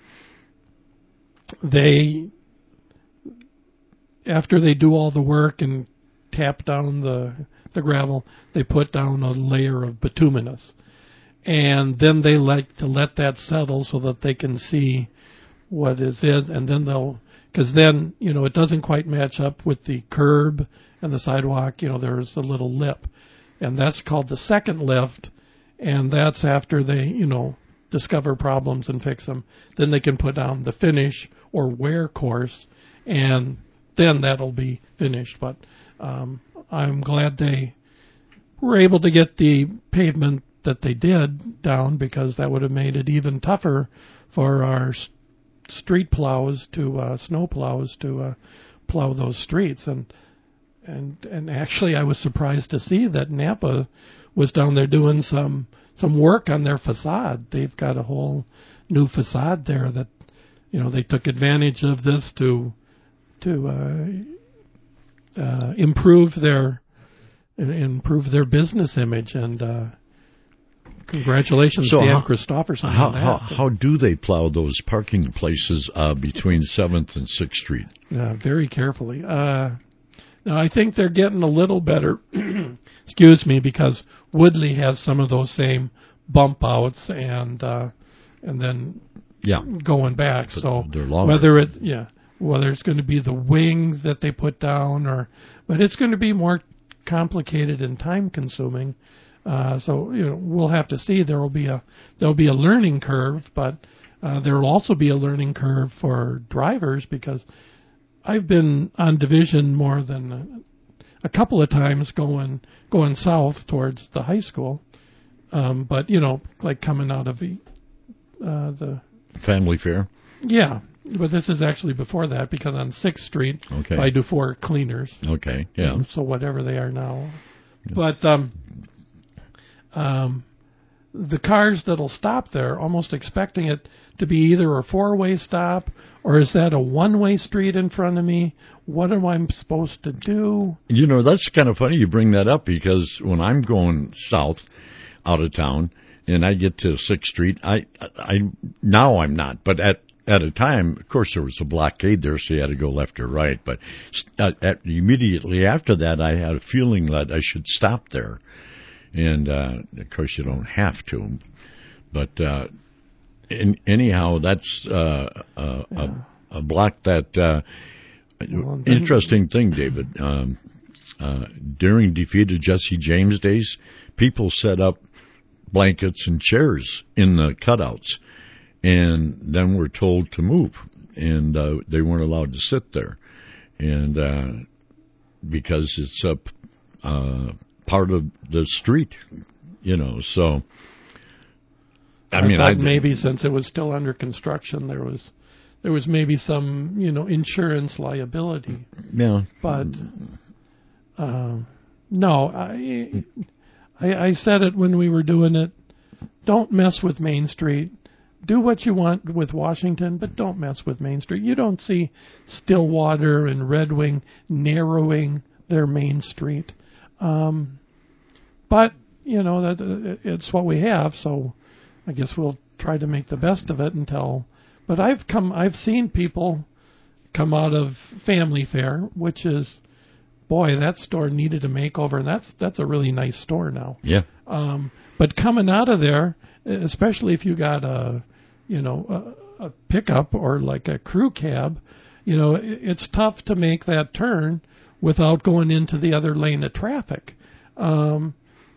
after they do all the work and tap down the gravel, they put down a layer of bituminous. And then they like to let that settle so that they can see what it is, and then because then, it doesn't quite match up with the curb and the sidewalk, there's a little lip. And that's called the second lift, and that's after they, discover problems and fix them. Then they can put down the finish or wear course, and then that'll be finished. But I'm glad they were able to get the pavement that they did down, because that would have made it even tougher for our street plows snow plows to plow those streets. And actually I was surprised to see that Napa was down there doing some work on their facade. They've got a whole new facade there that, they took advantage of this to improve their business image. And congratulations, Dan Christopherson. How do they plow those parking places between 7th and 6th Street? Very carefully. Now, I think they're getting a little better, excuse me, because Woodley has some of those same bump outs and then going back. But so whether it's going to be the wings that they put down, but it's going to be more complicated and time consuming. So we'll have to see. There'll be a learning curve, but there will also be a learning curve for drivers, because I've been on Division more than a couple of times going south towards the high school. But like coming out of the Family Fair. Yeah, but this is actually before that, because on 6th Street I do 4 cleaners. Okay, yeah. So whatever they are now, but. The cars that'll stop there, almost expecting it to be either a 4-way stop, or is that a 1-way street in front of me? What am I supposed to do? That's kind of funny you bring that up, because when I'm going south out of town and I get to 6th Street, now I'm not, but at a time, of course, there was a blockade there, so you had to go left or right. But immediately after that, I had a feeling that I should stop there. And, of course, you don't have to. But anyhow, that's a block that... interesting thing, David. During defeated Jesse James days, people set up blankets and chairs in the cutouts, and then were told to move, and they weren't allowed to sit there, and because it's a part of the street, So, I mean, maybe since it was still under construction, there was maybe some, insurance liability. Yeah. But, no, I said it when we were doing it. Don't mess with Main Street. Do what you want with Washington, but don't mess with Main Street. You don't see Stillwater and Red Wing narrowing their Main Street. But, it's what we have, so I guess we'll try to make the best of it until... But I've seen people come out of Family Fair, which is, boy, that store needed a makeover, and that's a really nice store now. Yeah. But coming out of there, especially if you got a pickup or like a crew cab, it's tough to make that turn without going into the other lane of traffic. And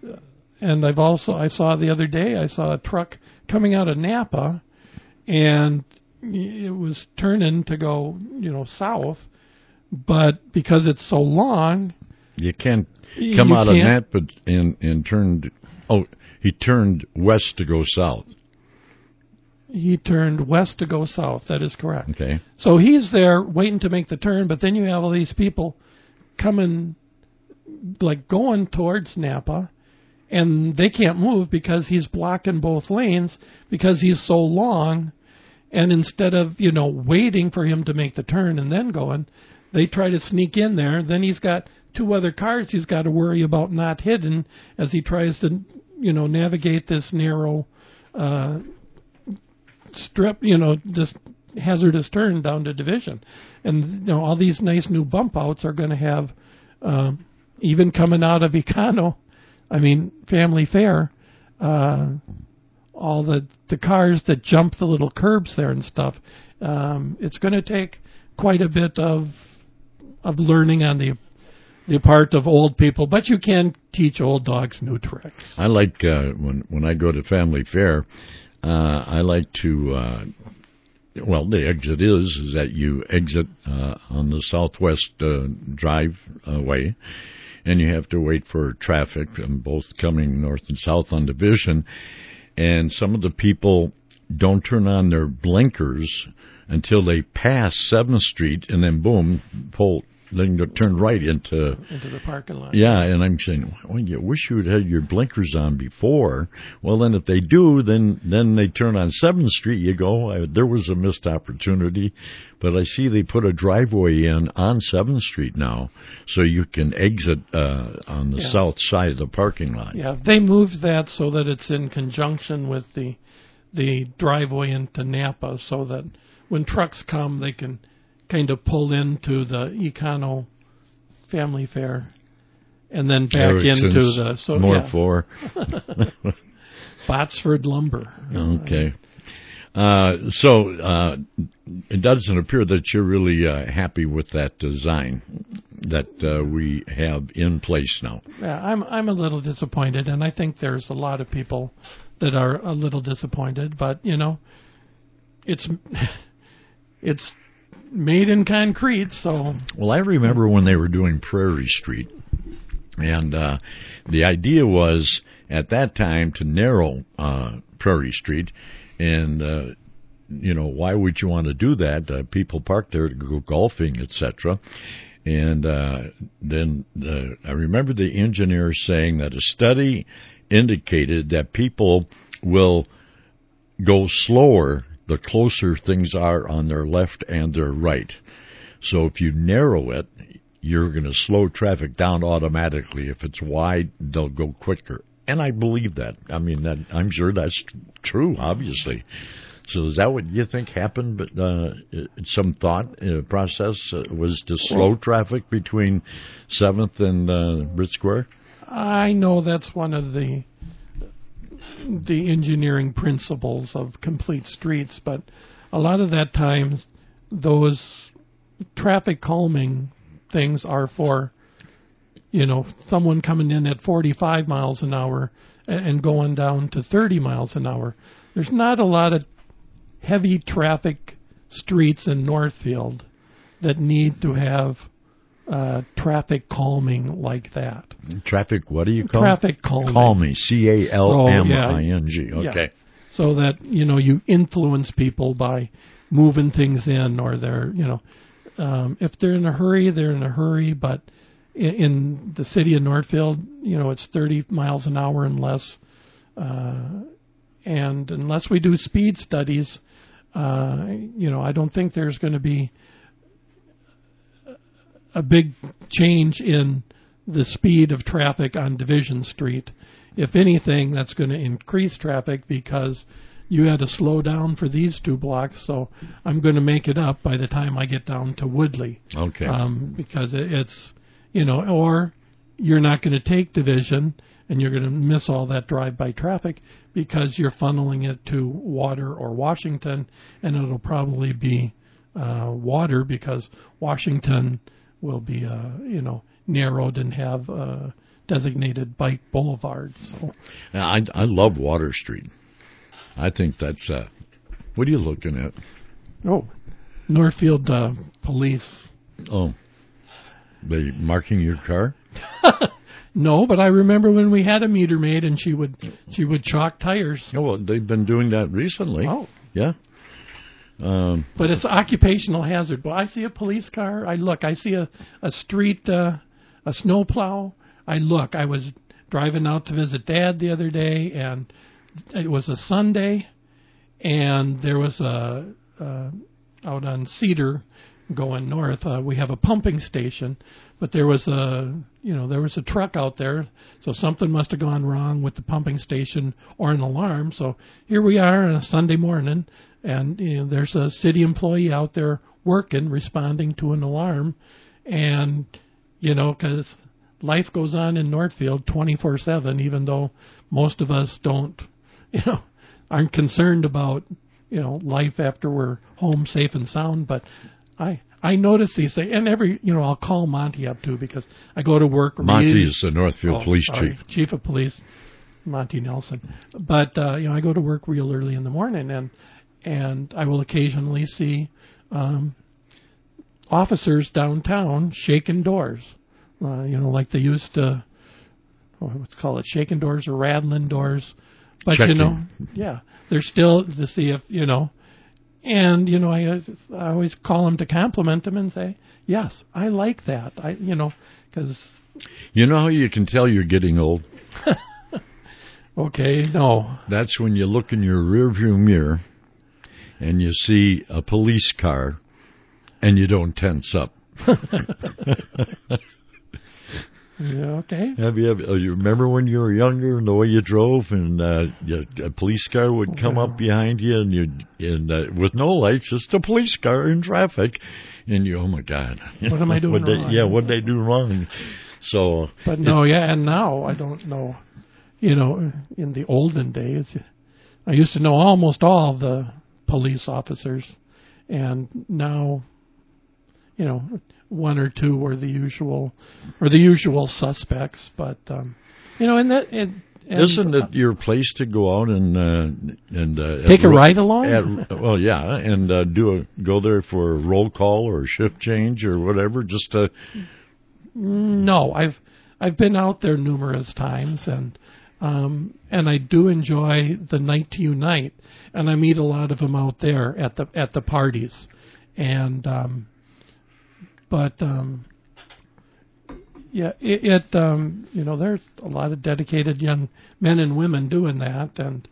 I saw the other day, I saw a truck coming out of Napa, and it was turning to go, south, but because it's so long, you can't come out of Napa and turned. Oh, he turned west to go south. He turned west to go south. That is correct. Okay. So he's there waiting to make the turn, but then you have all these people coming, like going towards Napa, and they can't move because he's blocking both lanes because he's so long. And instead of, waiting for him to make the turn and then going, they try to sneak in there. Then he's got two other cars he's got to worry about not hitting as he tries to, navigate this narrow strip, this hazardous turn down to Division. And, all these nice new bump outs are going to have, even coming out of Family Fair, all the cars that jump the little curbs there and stuff. It's going to take quite a bit of learning on the part of old people, but you can teach old dogs new tricks. I like when I go to Family Fair, I like to. The exit is that you exit on the southwest driveway, and you have to wait for traffic, both coming north and south on Division. And some of the people don't turn on their blinkers until they pass 7th Street, and then boom, then you turn right into the parking lot. Yeah, and I'm saying, well, you wish you would have your blinkers on before. Well, then if they do, then they turn on 7th Street. You go, there was a missed opportunity, but I see they put a driveway in on 7th Street now, so you can exit on the south side of the parking lot. Yeah, they moved that so that it's in conjunction with the driveway into Napa, so that when trucks come, they can kind of pull into the Econo Family Fair and then back Erickson's, into the... More for. Botsford Lumber. Okay. So it doesn't appear that you're really happy with that design that we have in place now. Yeah, I'm a little disappointed, and I think there's a lot of people that are a little disappointed, but, it's made in concrete, so... Well, I remember when they were doing Prairie Street, and the idea was, at that time, to narrow Prairie Street, and, why would you want to do that? People park there to go golfing, etc., and then I remember the engineer saying that a study indicated that people will go slower the closer things are on their left and their right. So if you narrow it, you're going to slow traffic down automatically. If it's wide, they'll go quicker. And I believe that. I mean, I'm sure that's true, obviously. So is that what you think happened? But some thought process was to slow traffic between 7th and Britt Square? I know that's one of the engineering principles of complete streets, but a lot of that times those traffic calming things are for, someone coming in at 45 miles an hour and going down to 30 miles an hour. There's not a lot of heavy traffic streets in Northfield that need to have traffic calming like that. Traffic, what do you call Traffic calming. Calming, C-A-L-M-I-N-G. Okay. So that, you influence people by moving things in, or they're, if they're in a hurry, they're in a hurry, but in the city of Northfield, it's 30 miles an hour and less. And unless we do speed studies, I don't think there's going to be a big change in the speed of traffic on Division Street. If anything, that's going to increase traffic because you had to slow down for these 2 blocks, so I'm going to make it up by the time I get down to Woodley. Okay. Because it's, or you're not going to take Division and you're going to miss all that drive-by traffic because you're funneling it to Water or Washington, and it'll probably be Water because Washington will be, narrowed and have designated bike boulevard. So I love Water Street. I think that's what are you looking at? Oh, Northfield police. Oh, they marking your car? No, but I remember when we had a meter maid and she would chalk tires. Oh, well, they've been doing that recently. Oh, yeah. But it's occupational hazard. Well, I see a police car. I look. I see a street, a snowplow. I look. I was driving out to visit Dad the other day, and it was a Sunday, and there was out on Cedar going north. We have a pumping station, but there was a truck out there, so something must have gone wrong with the pumping station or an alarm. So here we are on a Sunday morning, and there's a city employee out there working, responding to an alarm, and because life goes on in Northfield 24/7, even though most of us aren't concerned about life after we're home safe and sound. But I notice these things, and I'll call Monty up too, because I go to work. Monty is the Northfield police chief of police, Monty Nelson. But I go to work real early in the morning, and I will occasionally see officers downtown shaking doors, like they used to. Let's call it shaking doors or rattling doors. But checking. They're still to see if And I always call them to compliment them and say, yes, I like that. Because how you can tell you're getting old? Okay, no. That's when you look in your rearview mirror and you see a police car and you don't tense up. Yeah, okay. You remember when you were younger and the way you drove, and a police car would come up behind you, and with no lights, just a police car in traffic, and oh my God, what am I doing wrong? What did they do wrong? So, but and now I don't know. In the olden days, I used to know almost all the police officers, and now, one or two were the usual suspects. But isn't it your place to go out and take a ride along? And go there for a roll call or a shift change or whatever, just to. No, I've been out there numerous times, and I do enjoy the Night to Unite, and I meet a lot of them out there at the parties, and there's a lot of dedicated young men and women doing that, and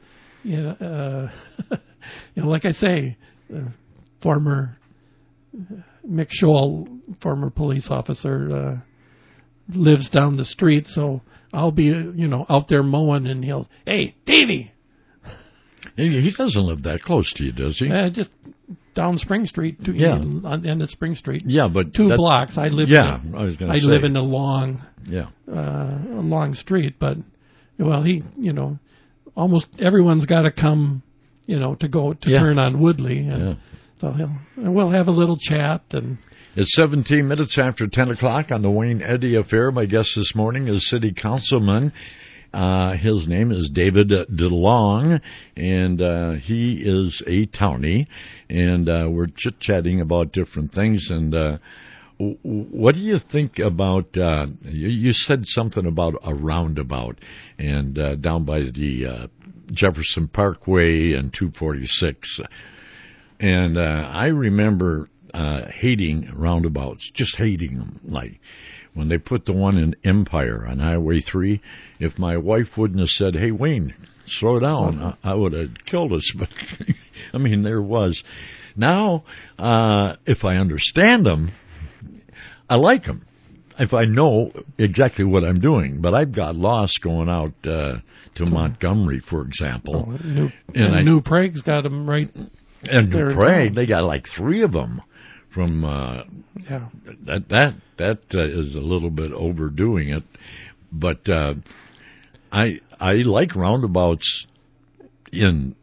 like I say, former Mick Scholl, former police officer, lives down the street, so I'll be out there mowing, and he'll, hey, Davey. He doesn't live that close to you, does he? Just down Spring Street. On the end of Spring Street. Yeah, but 2 blocks. I live. Yeah, I was going to say. I live in a long street, but he, almost everyone's got to come, to turn on Woodley, and so we'll have a little chat. And it's 17 minutes after 10 o'clock on the Wayne Eddy Affair. My guest this morning is City Councilman. His name is David DeLong, and he is a townie, and we're chit-chatting about different things. And what do you think about, you said something about a roundabout, and down by the Jefferson Parkway and 246. And I remember hating roundabouts, just hating them, like when they put the one in Empire on Highway 3, if my wife wouldn't have said, "Hey, Wayne, slow down," I would have killed us. But, I mean, there was. Now, if I understand them, I like them. If I know exactly what I'm doing. But I've got lost going out to Montgomery, for example. New Prague's got them right. And New Prague, they got like 3 of them. From that is a little bit overdoing it, but I like roundabouts in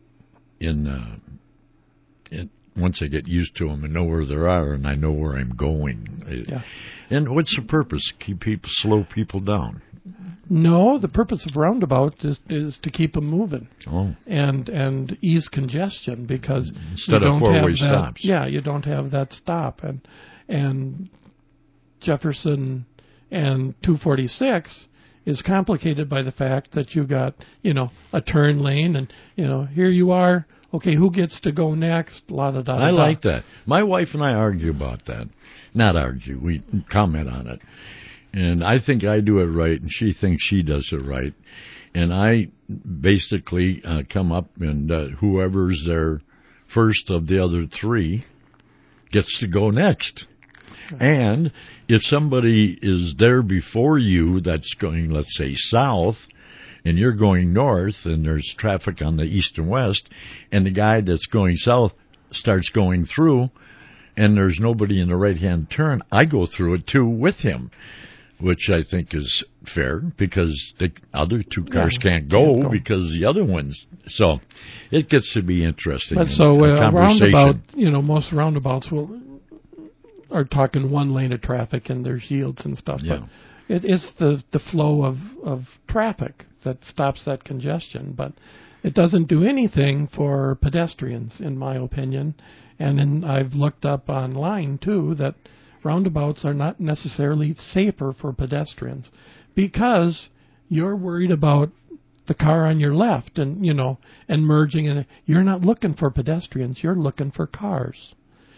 once I get used to them and know where they are and I know where I'm going. And what's the purpose? Slow people down. No, the purpose of roundabout is to keep them moving and ease congestion, because instead of 4-way stops. Yeah, you don't have that stop, and Jefferson and 246 is complicated by the fact that you got a turn lane, and here you are. Okay, who gets to go next? I like that. My wife and I argue about that. Not argue. We comment on it. And I think I do it right, and she thinks she does it right. And I basically come up, and whoever's there first of the other 3 gets to go next. And if somebody is there before you that's going, let's say, south, and you're going north, and there's traffic on the east and west, and the guy that's going south starts going through, and there's nobody in the right-hand turn, I go through it, too, with him, which I think is fair, because the other 2 cars can't go because the other ones. So it gets to be interesting. But so roundabout, most roundabouts are talking 1 lane of traffic, and there's yields and stuff. Yeah. But it's the flow of traffic that stops that congestion. But it doesn't do anything for pedestrians, in my opinion. And I've looked up online, too, that roundabouts are not necessarily safer for pedestrians, because you're worried about the car on your left and merging, and you're not looking for pedestrians, you're looking for cars.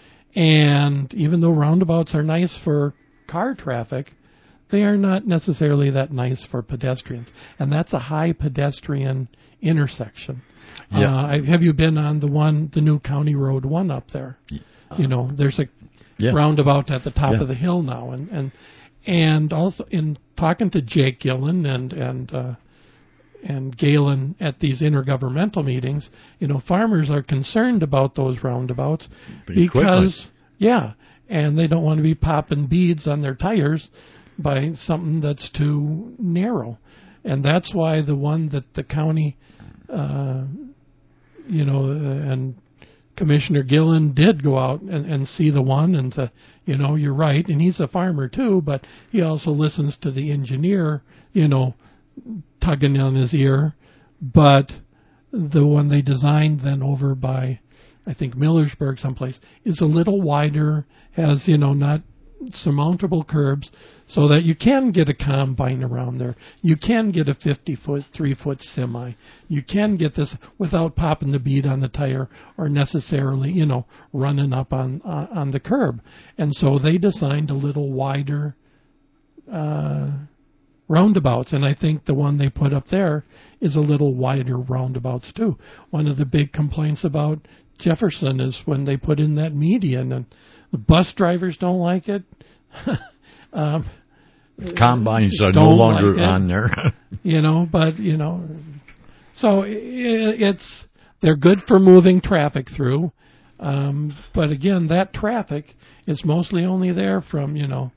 And even though roundabouts are nice for car traffic, they are not necessarily that nice for pedestrians, and that's a high pedestrian intersection. Yeah. Have you been on the new County Road 1 up there? There's a roundabout at the top of the hill now, and also in talking to Jake Gillen and Galen at these intergovernmental meetings, farmers are concerned about those roundabouts because and they don't want to be popping beads on their tires by something that's too narrow, and that's why the one that the county, and Commissioner Gillen did go out and see the one and say, you're right. And he's a farmer too, but he also listens to the engineer, tugging on his ear. But the one they designed then over by, I think, Millersburg someplace, is a little wider, has, not surmountable curbs, so that you can get a combine around there. You can get a 50-foot, 3-foot semi. You can get this without popping the bead on the tire or necessarily, running up on the curb. And so they designed a little wider roundabouts, and I think the one they put up there is a little wider roundabouts too. One of the big complaints about Jefferson is when they put in that median, and the bus drivers don't like it. Combines are no longer on there. So it's they're good for moving traffic through. But again, that traffic is mostly only there from,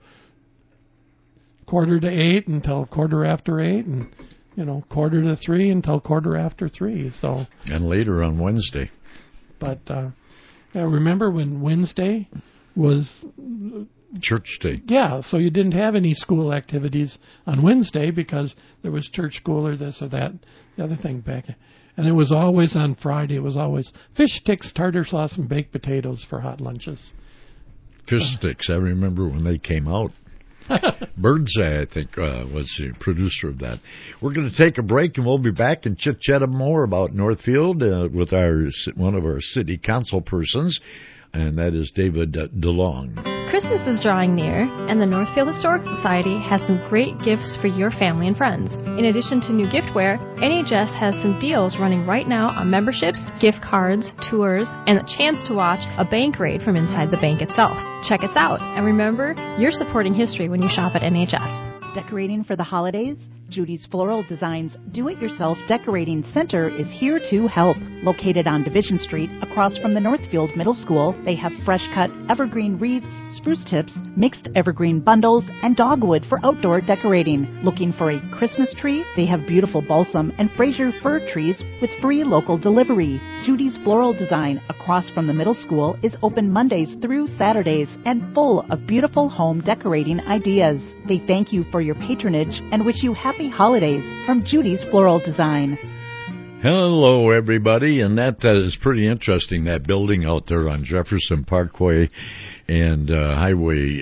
7:45 until 8:15, and, 2:45 until 3:15. So. And later on Wednesday. But I remember when Wednesday was church day. Yeah, so you didn't have any school activities on Wednesday because there was church school or this or that, the other thing back. And it was always on Friday. It was always fish sticks, tartar sauce, and baked potatoes for hot lunches. Fish sticks, I remember when they came out. Birdseye, I think, was the producer of that. We're going to take a break, and we'll be back and chit-chat more about Northfield with one of our city council persons, and that is David DeLong. Christmas is drawing near, and the Northfield Historic Society has some great gifts for your family and friends. In addition to new giftware, NHS has some deals running right now on memberships, gift cards, tours, and a chance to watch a bank raid from inside the bank itself. Check us out, and remember, you're supporting history when you shop at NHS. Decorating for the holidays? Judy's Floral Designs Do-It-Yourself Decorating Center is here to help. Located on Division Street, across from the Northfield Middle School, they have fresh-cut evergreen wreaths, spruce tips, mixed evergreen bundles, and dogwood for outdoor decorating. Looking for a Christmas tree? They have beautiful balsam and Fraser fir trees with free local delivery. Judy's Floral Design, across from the middle school, is open Mondays through Saturdays and full of beautiful home decorating ideas. They thank you for your patronage and wish you happy holidays from Judy's Floral Design. Hello, everybody, and that is pretty interesting, that building out there on Jefferson Parkway and Highway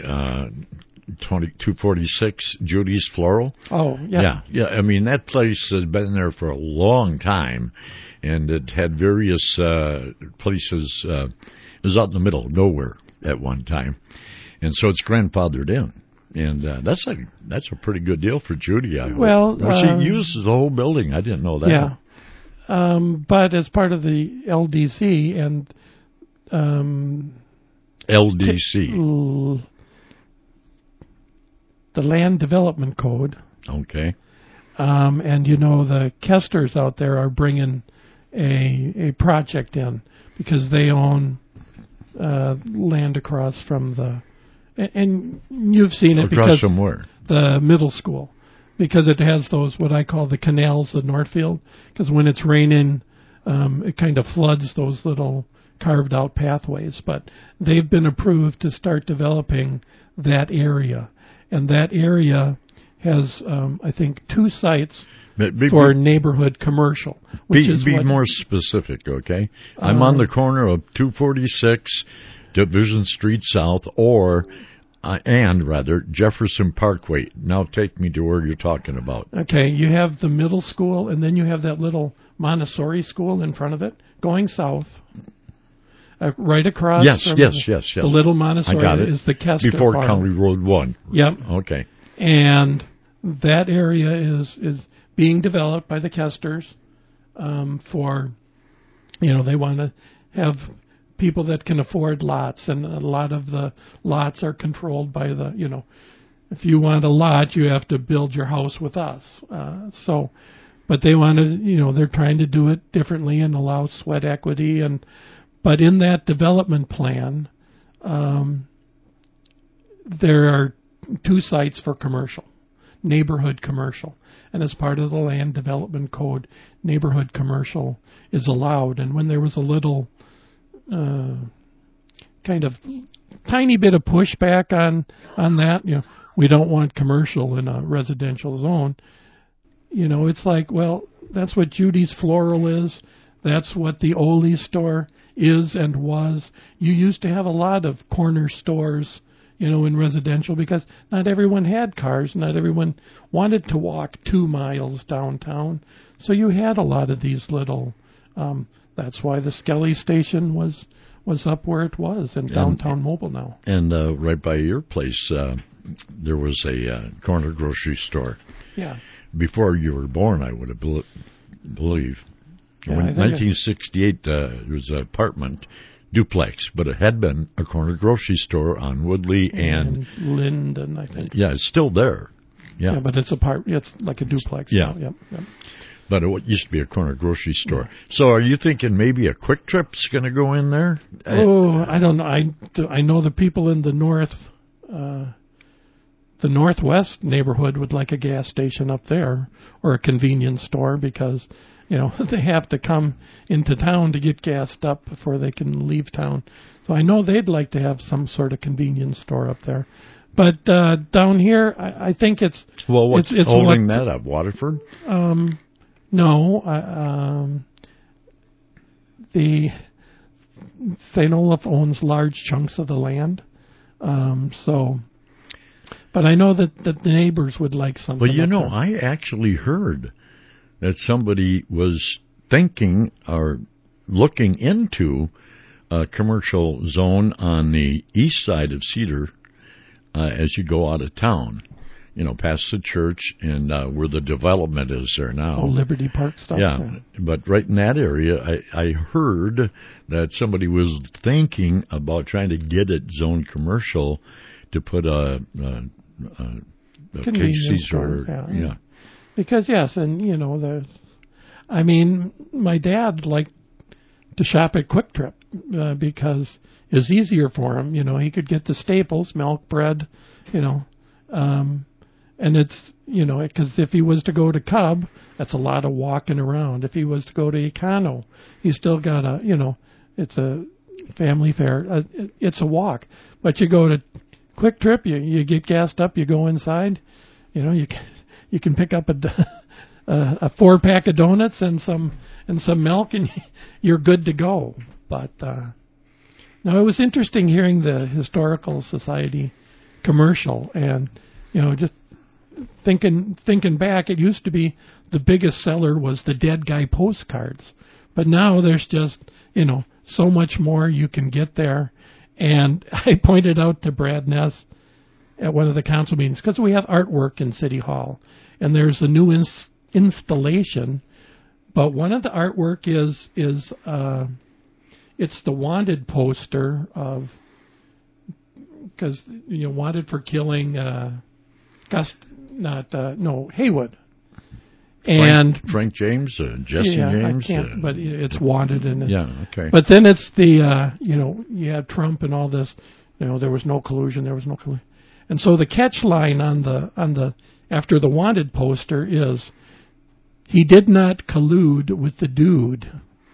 246, Judy's Floral. Oh, yeah. Yeah, I mean, that place has been there for a long time, and it had various places. It was out in the middle of nowhere at one time, and so it's grandfathered in. And that's a pretty good deal for Judy, I hope. Well, she uses the whole building. I didn't know that. Yeah. But as part of the LDC and LDC, the Land Development Code. Okay. And the Kesters out there are bringing a project in because they own land across from the. And you've seen it across because from where? The middle school, because it has those what I call the canals of Northfield. Because when it's raining, it kind of floods those little carved out pathways. But they've been approved to start developing that area, and that area has I think 2 sites for neighborhood commercial. Which is more specific, okay? I'm on the corner of 246. Division Street South, Jefferson Parkway. Now take me to where you're talking about. Okay, you have the middle school, and then you have that little Montessori school in front of it, going south. Right across from the little Montessori is the Kester Before farm. County Road 1. Yep. Okay. And that area is being developed by the Kesters for, they want to have people that can afford lots, and a lot of the lots are controlled by the, if you want a lot, you have to build your house with us. But they want to, they're trying to do it differently and allow sweat equity. But in that development plan, there are 2 sites for commercial, neighborhood commercial. And as part of the Land Development Code, neighborhood commercial is allowed. And when there was a little kind of tiny bit of pushback on that, we don't want commercial in a residential zone. It's like, well, that's what Judy's Floral is. That's what the Ole store is and was. You used to have a lot of corner stores, in residential because not everyone had cars. Not everyone wanted to walk 2 miles downtown. So you had a lot of these little, that's why the Skelly station was up where it was in downtown Mobile now. And right by your place, there was a corner grocery store. Yeah. Before you were born, I would have believe. Yeah, in 1968, it was an apartment duplex, but it had been a corner grocery store on Woodley and Linden, I think. Yeah, it's still there. Yeah, but it's it's like a duplex. Yeah. Yep. But it used to be a corner grocery store. So are you thinking maybe a Quick Trip's going to go in there? I don't know. I know the people in the northwest neighborhood would like a gas station up there or a convenience store because, they have to come into town to get gassed up before they can leave town. So I know they'd like to have some sort of convenience store up there. But down here, I think it's... Well, what's holding that up? Waterford? No. The St. Olaf owns large chunks of the land. But I know that the neighbors would like something. Well, I actually heard that somebody was thinking or looking into a commercial zone on the east side of Cedar as you go out of town, past the church and where the development is there now. Oh, Liberty Park stuff. Yeah, but right in that area, I heard that somebody was thinking about trying to get it zoned commercial to put a Casey's or yeah. Because yes, and my dad liked to shop at Quick Trip because it's easier for him. He could get the staples, milk, bread, and it's because if he was to go to Cub, that's a lot of walking around. If he was to go to Econo, he's still got it's a family fare. It's a walk, but you go to Quick Trip, you get gassed up, you go inside, you can pick up a 4-pack of donuts and some milk, and you're good to go. But now it was interesting hearing the Historical Society commercial, and just thinking back, it used to be the biggest seller was the dead guy postcards, but now there's just so much more you can get there. And I pointed out to Brad Ness at one of the council meetings, because we have artwork in City Hall, and there's a new installation, but one of the artwork is it's the wanted poster of, because wanted for killing Haywood. And Frank James, Jesse James. I can't, but it's wanted in it. Yeah, okay. But then it's the, you have Trump and all this, there was no collusion, And so the catch line on the after the wanted poster is, he did not collude with the dude.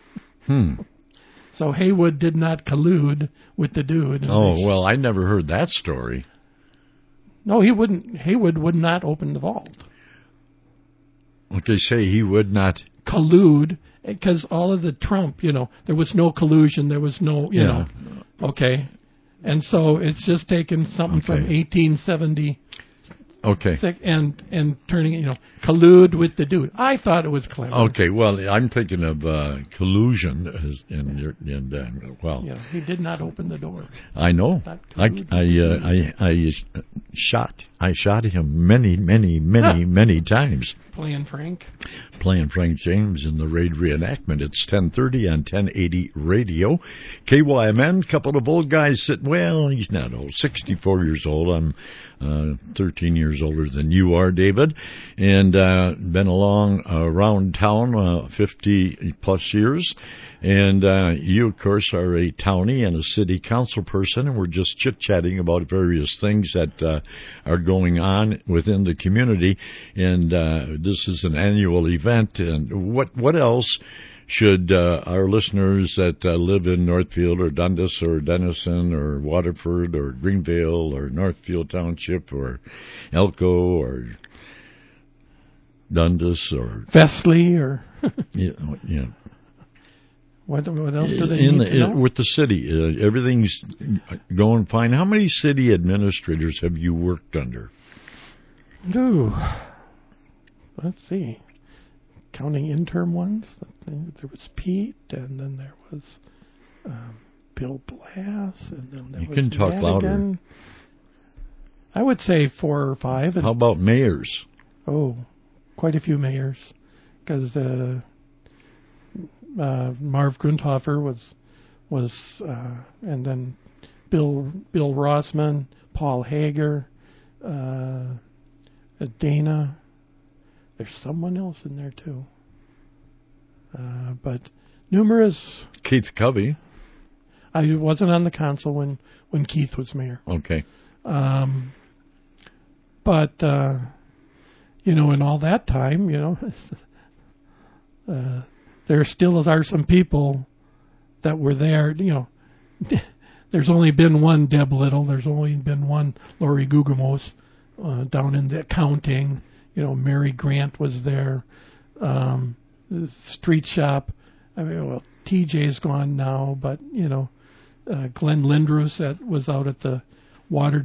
So Haywood did not collude with the dude. Well, I never heard that story. No, he wouldn't. Haywood would not open the vault. Okay, say he would not collude, because all of the Trump, there was no collusion, there was no, okay. And so it's just taken something from 1870. Okay. And turning it, collude with the dude. I thought it was clever. Okay, well, I'm thinking of collusion, he did not open the door. I know. I shot him many times. Playing Frank James in the raid reenactment. It's 10:30 on 1080 radio. KYMN, couple of old guys sitting, well, he's not old, 64 years old. I'm 13 years older than you are, David, and been along around town 50 plus years. And you, of course, are a townie and a city council person, and we're just chit-chatting about various things that are going on within the community. And this is an annual event. And what else should our listeners that live in Northfield or Dundas or Denison or Waterford or Greenvale or Northfield Township or Elko or Dundas or Vesely or yeah. What else do they need to know? With the city, everything's going fine. How many city administrators have you worked under? Ooh, let's see. Counting interim ones, there was Pete, and then there was Bill Blass, and then there was can talk Madigan. Louder. I would say 4 or 5. How about mayors? Oh, quite a few mayors, because Marv Grundhofer was, and then Bill Rossman, Paul Hager, Dana. There's someone else in there too. But numerous. Keith Covey. I wasn't on the council when Keith was mayor. Okay. But in all that time, there still are some people that were there. There's only been one Deb Little. There's only been one Lori Gugamos down in the accounting. Mary Grant was there. The street shop. TJ's gone now, but Glenn Lindros was out at the water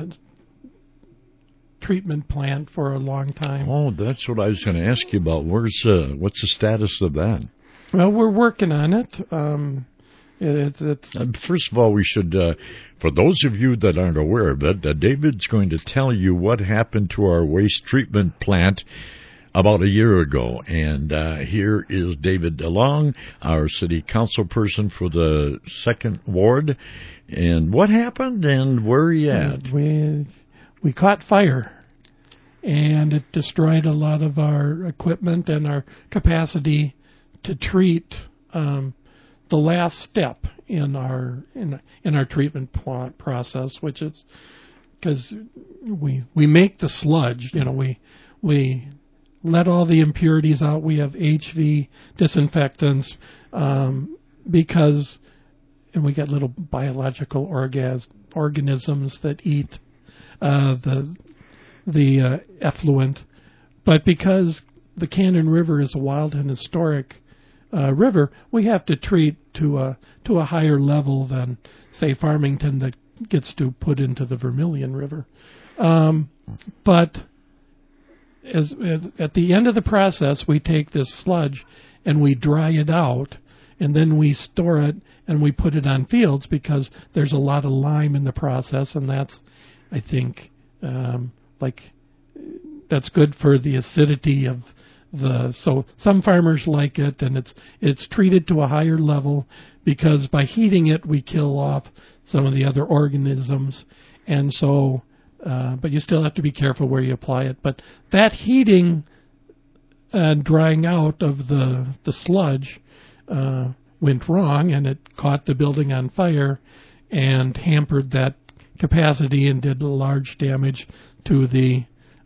treatment plant for a long time. Oh, that's what I was going to ask you about. What's the status of that? Well, we're working on it. First of all, we should, for those of you that aren't aware of it, David's going to tell you what happened to our waste treatment plant about a year ago. And here is David DeLong, our city council person for the 2nd Ward. And what happened and where are you at? We caught fire, and it destroyed a lot of our equipment and our capacity to treat the last step in our treatment process, which is because we make the sludge. We let all the impurities out. We have HV disinfectants because, and we get little biological organisms that eat the effluent, but because the Cannon River is a wild and historic river, we have to treat to a higher level than, say, Farmington that gets to put into the Vermilion River. But at the end of the process, we take this sludge and we dry it out, and then we store it and we put it on fields because there's a lot of lime in the process, and that's, I think, that's good for the acidity of so some farmers like it, and it's treated to a higher level because by heating it we kill off some of the other organisms, and so but you still have to be careful where you apply it. But that heating and drying out of the sludge went wrong, and it caught the building on fire and hampered that capacity and did large damage to the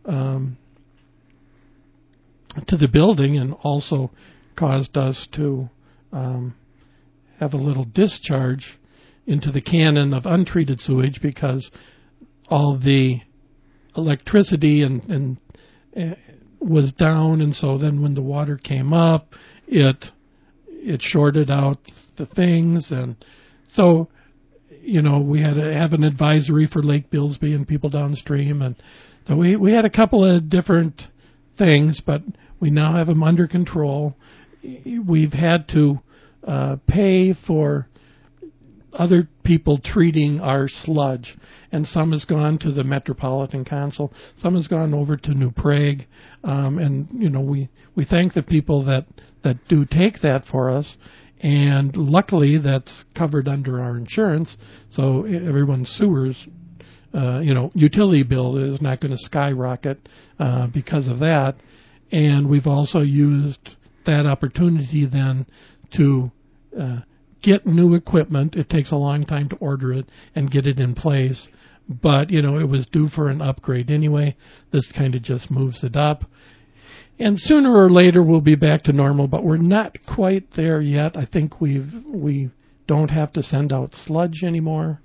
building, and also caused us to have a little discharge into the cannon of untreated sewage because all the electricity and was down, and so then when the water came up, it shorted out the things, and so we had to have an advisory for Lake Billsby and people downstream, and so we had a couple of different things, but we now have them under control. We've had to pay for other people treating our sludge, and some has gone to the Metropolitan Council, some has gone over to New Prague, and we thank the people that do take that for us, and luckily that's covered under our insurance, so everyone's sewers, utility bill is not going to skyrocket because of that. And we've also used that opportunity then to get new equipment. It takes a long time to order it and get it in place, but it was due for an upgrade anyway. This kind of just moves it up, and sooner or later we'll be back to normal, but we're not quite there yet. I think we don't have to send out sludge anymore,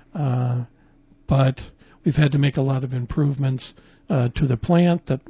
but we've had to make a lot of improvements to the plant that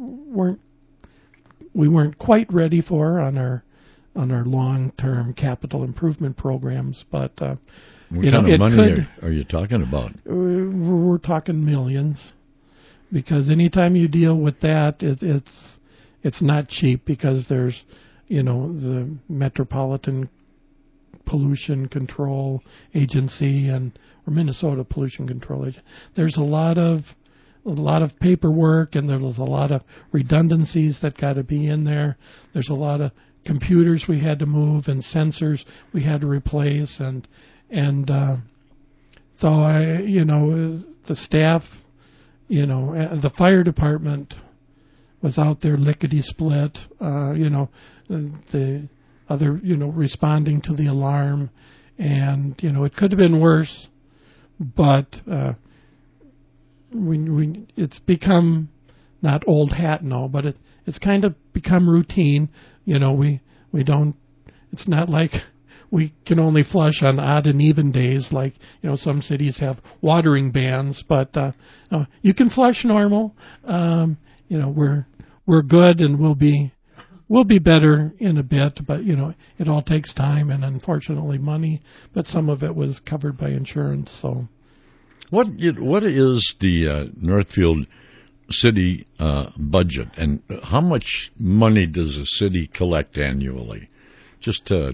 we weren't quite ready for on our long-term capital improvement programs, but what kind of money are you talking about? We're talking millions, because anytime you deal with that, it's not cheap, because there's the Metropolitan Pollution Control Agency or Minnesota Pollution Control Agency. There's a lot of paperwork, and there's a lot of redundancies that got to be in there. There's a lot of computers we had to move and sensors we had to replace, and so the staff, the fire department was out there lickety split. The responding to the alarm, and it could have been worse, but it's become not old hat now, but it's kind of become routine. We don't. It's not like we can only flush on odd and even days, like some cities have watering bans, but you can flush normal. We're good, and we'll be better in a bit, but it all takes time and unfortunately money, but some of it was covered by insurance. So what is the Northfield city budget, and how much money does the city collect annually? Just a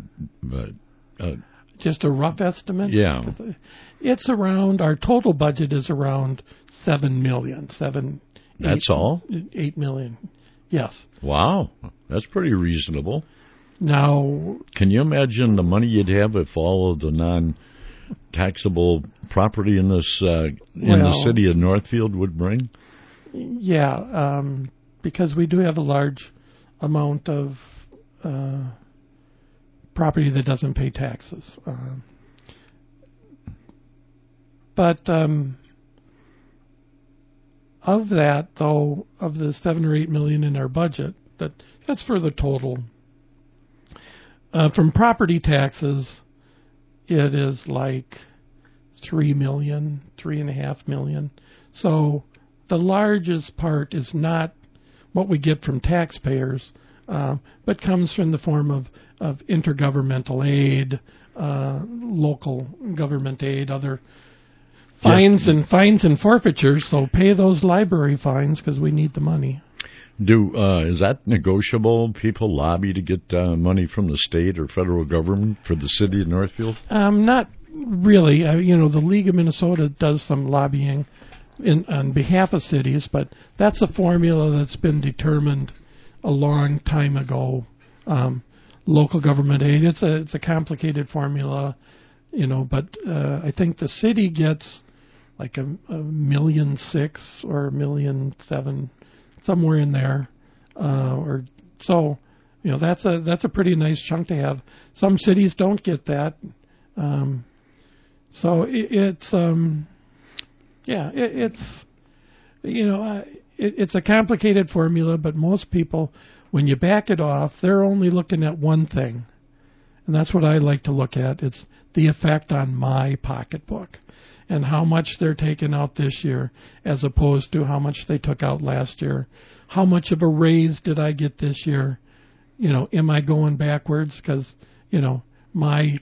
rough estimate? Yeah. It's around, our total budget is around $7 million. That's all? $8 million. Yes. Wow. That's pretty reasonable. Now, can you imagine the money you'd have if all of the non-taxable property in this the city of Northfield would bring? Yeah, because we do have a large amount of property that doesn't pay taxes. But of that, though, of the $7 or $8 million in our budget, that's for the total. From property taxes, it is like $3 million, $3.5 million. So the largest part is not what we get from taxpayers, but comes from the form of intergovernmental aid, local government aid, other fines and forfeitures. So pay those library fines because we need the money. Is that negotiable? People lobby to get money from the state or federal government for the city of Northfield? Not really. The League of Minnesota does some lobbying on behalf of cities, but that's a formula that's been determined a long time ago. Local government aid, it's a complicated formula, but I think the city gets like $1.6 million or $1.7 million, somewhere in there, or so. That's a pretty nice chunk to have. Some cities don't get that, so it's it's a complicated formula. But most people, when you back it off, they're only looking at one thing, and that's what I like to look at. It's the effect on my pocketbook and how much they're taking out this year as opposed to how much they took out last year. How much of a raise did I get this year? Am I going backwards? Because, my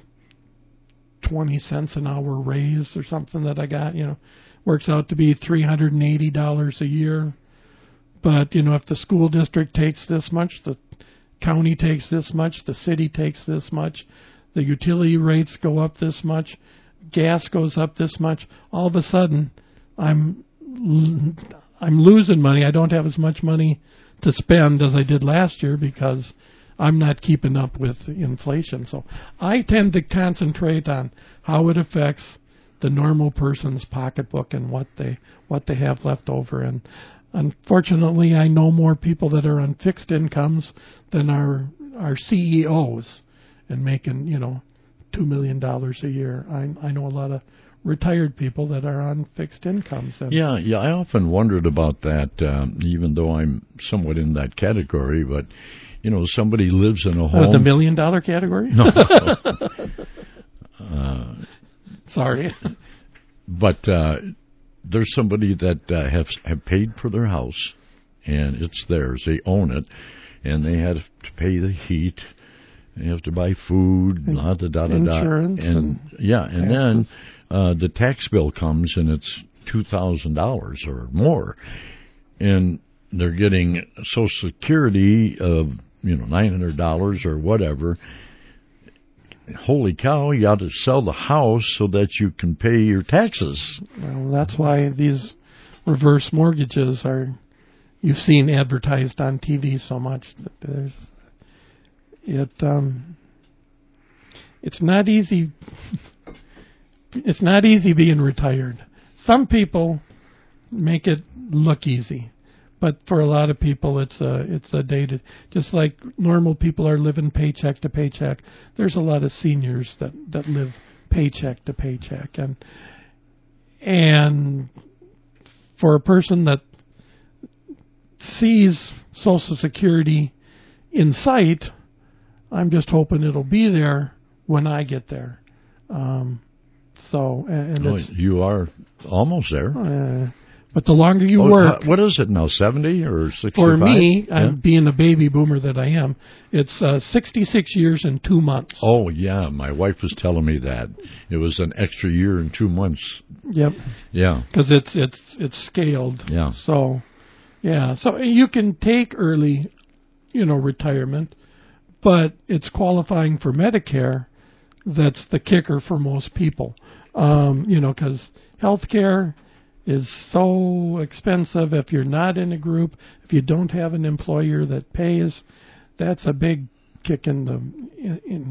20 cents an hour raise or something that I got, works out to be $380 a year. But, if the school district takes this much, the county takes this much, the city takes this much, the utility rates go up this much, gas goes up this much, all of a sudden I'm losing money. I don't have as much money to spend as I did last year because I'm not keeping up with inflation. So I tend to concentrate on how it affects the normal person's pocketbook and what they have left over. And unfortunately, I know more people that are on fixed incomes than our CEOs and making, $2 million a year. I know a lot of retired people that are on fixed incomes. Yeah, I often wondered about that, even though I'm somewhat in that category. But, somebody lives in a home. The $1 million category? No. Sorry. But there's somebody that have paid for their house, and it's theirs. They own it, and they have to pay the heat. They have to buy food, insurance, and then the tax bill comes and it's $2,000 or more, and they're getting Social Security of $900 or whatever. Holy cow! You got to sell the house so that you can pay your taxes. Well, that's why these reverse mortgages you've seen advertised on TV so much. That it's not easy. It's not easy being retired. Some people make it look easy, But for a lot of people, it's a day-to, just like normal people are living paycheck to paycheck. There's a lot of seniors that live paycheck to paycheck, and for a person that sees Social Security in sight, I'm just hoping it'll be there when I get there. You are almost there. But the longer you work... What is it now, 70 or 65? For me, I'm being a baby boomer that I am, it's 66 years and 2 months. Oh, yeah. My wife was telling me that. It was an extra year and 2 months. Yep. Yeah. Because it's scaled. Yeah. So, yeah. So you can take early, retirement, but it's qualifying for Medicare that's the kicker for most people. Because health care is so expensive if you're not in a group, if you don't have an employer that pays, that's a big kick in the...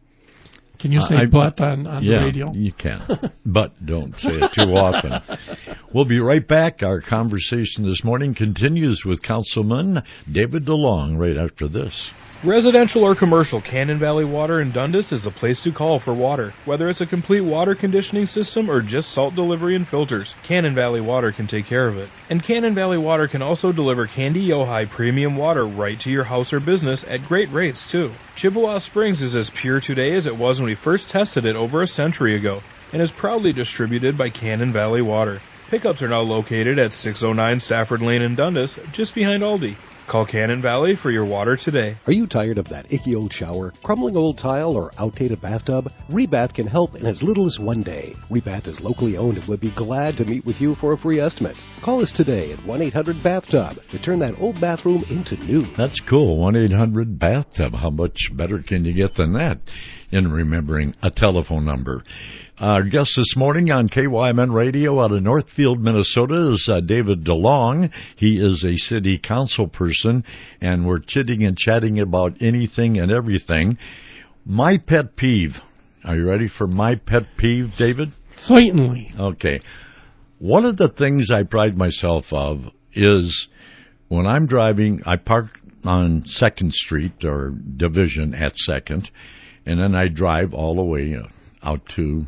Can you say butt on the radio? Yeah, you can. But don't say it too often. We'll be right back. Our conversation this morning continues with Councilman David DeLong right after this. Residential or commercial, Cannon Valley Water in Dundas is the place to call for water. Whether it's a complete water conditioning system or just salt delivery and filters, Cannon Valley Water can take care of it. And Cannon Valley Water can also deliver Candy Ojai premium water right to your house or business at great rates, too. Chippewa Springs is as pure today as it was when we first tested it over a century ago, and is proudly distributed by Cannon Valley Water. Pickups are now located at 609 Stafford Lane in Dundas, just behind Aldi. Call Cannon Valley for your water today. Are you tired of that icky old shower, crumbling old tile, or outdated bathtub? Rebath can help in as little as 1 day. Rebath is locally owned and would be glad to meet with you for a free estimate. Call us today at 1-800-BATHTUB to turn that old bathroom into new. That's cool. 1-800-BATHTUB. How much better can you get than that in remembering a telephone number? Our guest this morning on KYMN Radio out of Northfield, Minnesota is David DeLong. He is a city council person, and we're chitting and chatting about anything and everything. My pet peeve. Are you ready for my pet peeve, David? Certainly. Okay. One of the things I pride myself of is when I'm driving, I park on 2nd Street or Division at 2nd, and then I drive all the way out to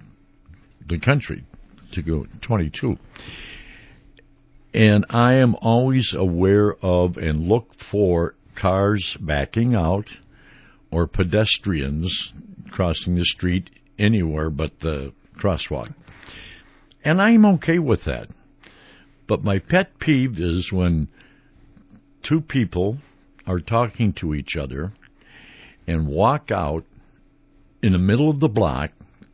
the country to go 22. And I am always aware of and look for cars backing out or pedestrians crossing the street anywhere but the crosswalk. And I'm okay with that. But my pet peeve is when two people are talking to each other and walk out in the middle of the block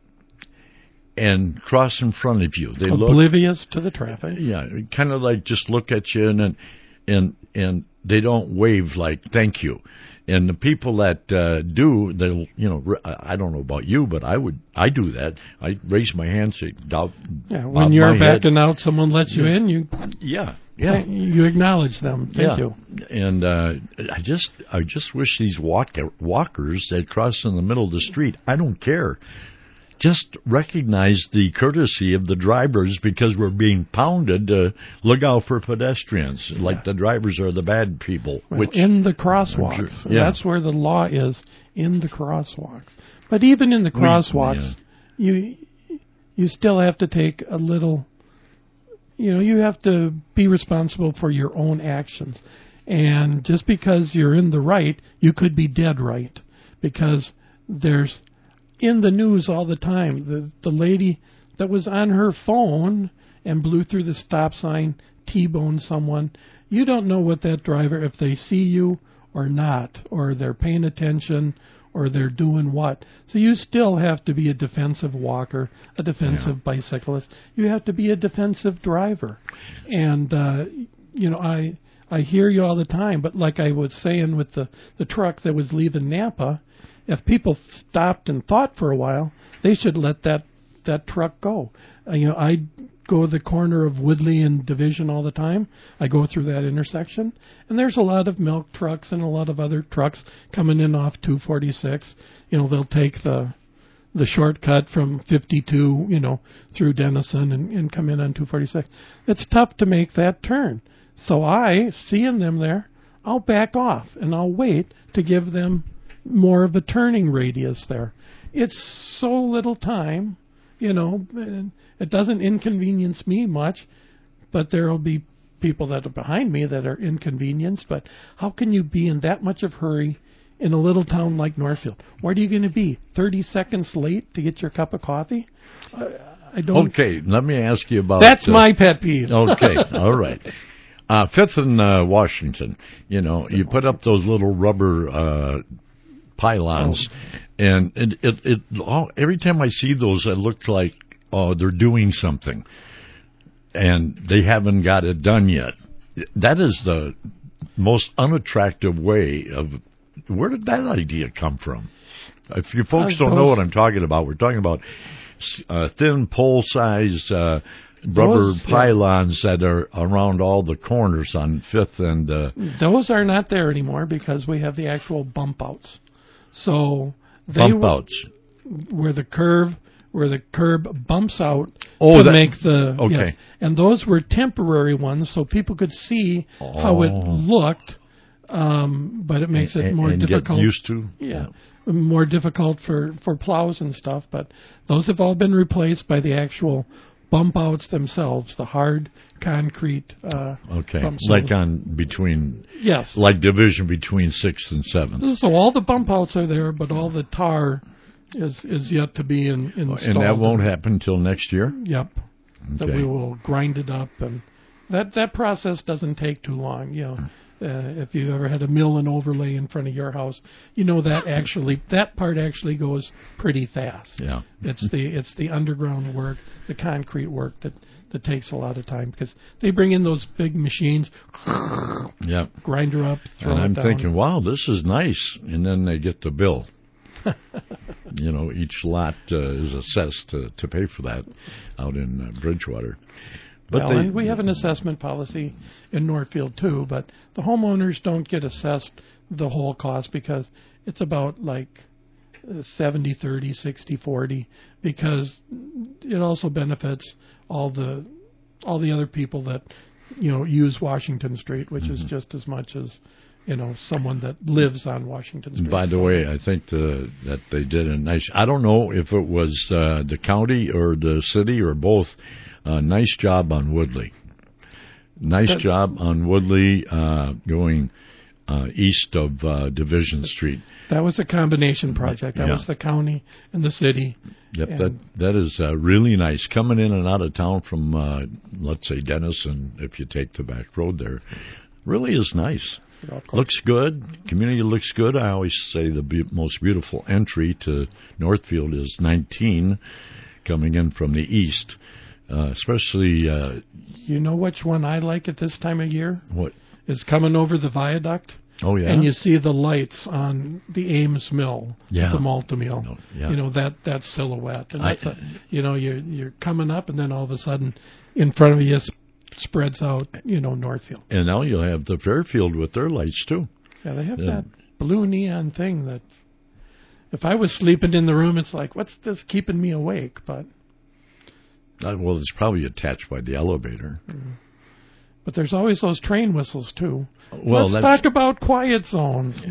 and cross in front of you. They oblivious to the traffic. Yeah, kind of like just look at you and they don't wave like thank you. And the people that do, they'll, I don't know about you, but I do that. I raise my hand, say, when you're backing out, someone lets you in, you acknowledge them. Thank you. And I just wish these walkers that cross in the middle of the street, I don't care. Just recognize the courtesy of the drivers because we're being pounded to look out for pedestrians, like the drivers are the bad people. Well, in the crosswalks. That's where the law is, in the crosswalks. But even in the crosswalks, you still have to take a little, you have to be responsible for your own actions. And just because you're in the right, you could be dead right. Because there's in the news all the time, the lady that was on her phone and blew through the stop sign, T-boned someone. You don't know what that driver, if they see you or not, or they're paying attention, or they're doing what. So you still have to be a defensive walker, a defensive bicyclist. You have to be a defensive driver. And, I hear you all the time, but like I was saying with the truck that was leaving Napa, if people stopped and thought for a while, they should let that truck go. I go to the corner of Woodley and Division all the time. I go through that intersection, and there's a lot of milk trucks and a lot of other trucks coming in off 246. They'll take the shortcut from 52, through Denison and come in on 246. It's tough to make that turn. So seeing them there, I'll back off and I'll wait to give them more of a turning radius there. It's so little time, and it doesn't inconvenience me much, but there will be people that are behind me that are inconvenienced. But how can you be in that much of a hurry in a little town like Northfield? What are you going to be, 30 seconds late to get your cup of coffee? I don't. Okay, let me ask you about... That's my pet peeve. Okay, all right. Fifth and Washington, you put up those little rubber pylons, and it every time I see those, it looks like they're doing something, and they haven't got it done yet. That is the most unattractive way of... Where did that idea come from? If you folks don't know what I'm talking about, we're talking about thin pole-size rubber pylons that are around all the corners on 5th and... Those are not there anymore because we have the actual bump outs. So bump outs where the curb bumps out to make the... Okay. Yes. And those were temporary ones so people could see how it looked, but it makes it more difficult. Get used to? Yeah. More difficult for plows and stuff, but those have all been replaced by the actual bump outs themselves, the hard concrete bumps. Like on between... Yes. Like division between 6th and 7th. So all the bump outs are there, but all the tar is yet to be installed. And that won't happen until next year? Yep. Okay. That we will grind it up, and that process doesn't take too long, if you ever had a mill and overlay in front of your house, that part actually goes pretty fast. Yeah. It's the underground work, the concrete work that takes a lot of time because they bring in those big machines, grinder up, throw it down. And I'm thinking, wow, this is nice. And then they get the bill. Each lot is assessed to pay for that out in Bridgewater. But and we have an assessment policy in Northfield too, but the homeowners don't get assessed the whole cost because it's about like 70-30, 60-40, because it also benefits all the other people that use Washington Street, which is just as much as someone that lives on Washington Street. By the way, I think that they did a nice... I don't know if it was the county or the city or both. Nice job on Woodley. Nice job on Woodley going east of Division Street. That was a combination project. That was the county and the city. Yep, that is really nice. Coming in and out of town from, let's say, Denison, if you take the back road there, really is nice. Looks good. Community looks good. I always say the most beautiful entry to Northfield is 19, coming in from the east. Especially... you know which one I like at this time of year? What? Is coming over the viaduct. Oh, yeah? And you see the lights on the Ames Mill, the Multi-Mill. Oh, yeah. That silhouette. And that's you're coming up, and then all of a sudden, in front of you spreads out, Northfield. And now you'll have the Fairfield with their lights, too. Yeah, they have that blue neon thing that... If I was sleeping in the room, it's like, what's this keeping me awake? But... well, it's probably attached by the elevator. But there's always those train whistles, too. Well, let's talk about quiet zones.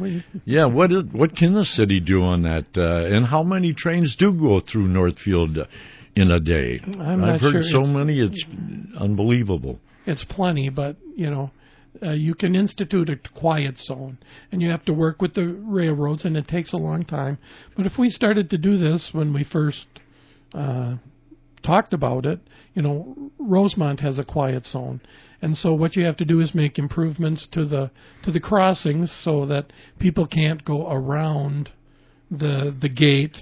What can the city do on that? And how many trains do go through Northfield in a day? I've heard so many, it's unbelievable. It's plenty, but, you can institute a quiet zone. And you have to work with the railroads, and it takes a long time. But if we started to do this when we first... talked about it, Rosemont has a quiet zone. And so what you have to do is make improvements to the crossings so that people can't go around the gate,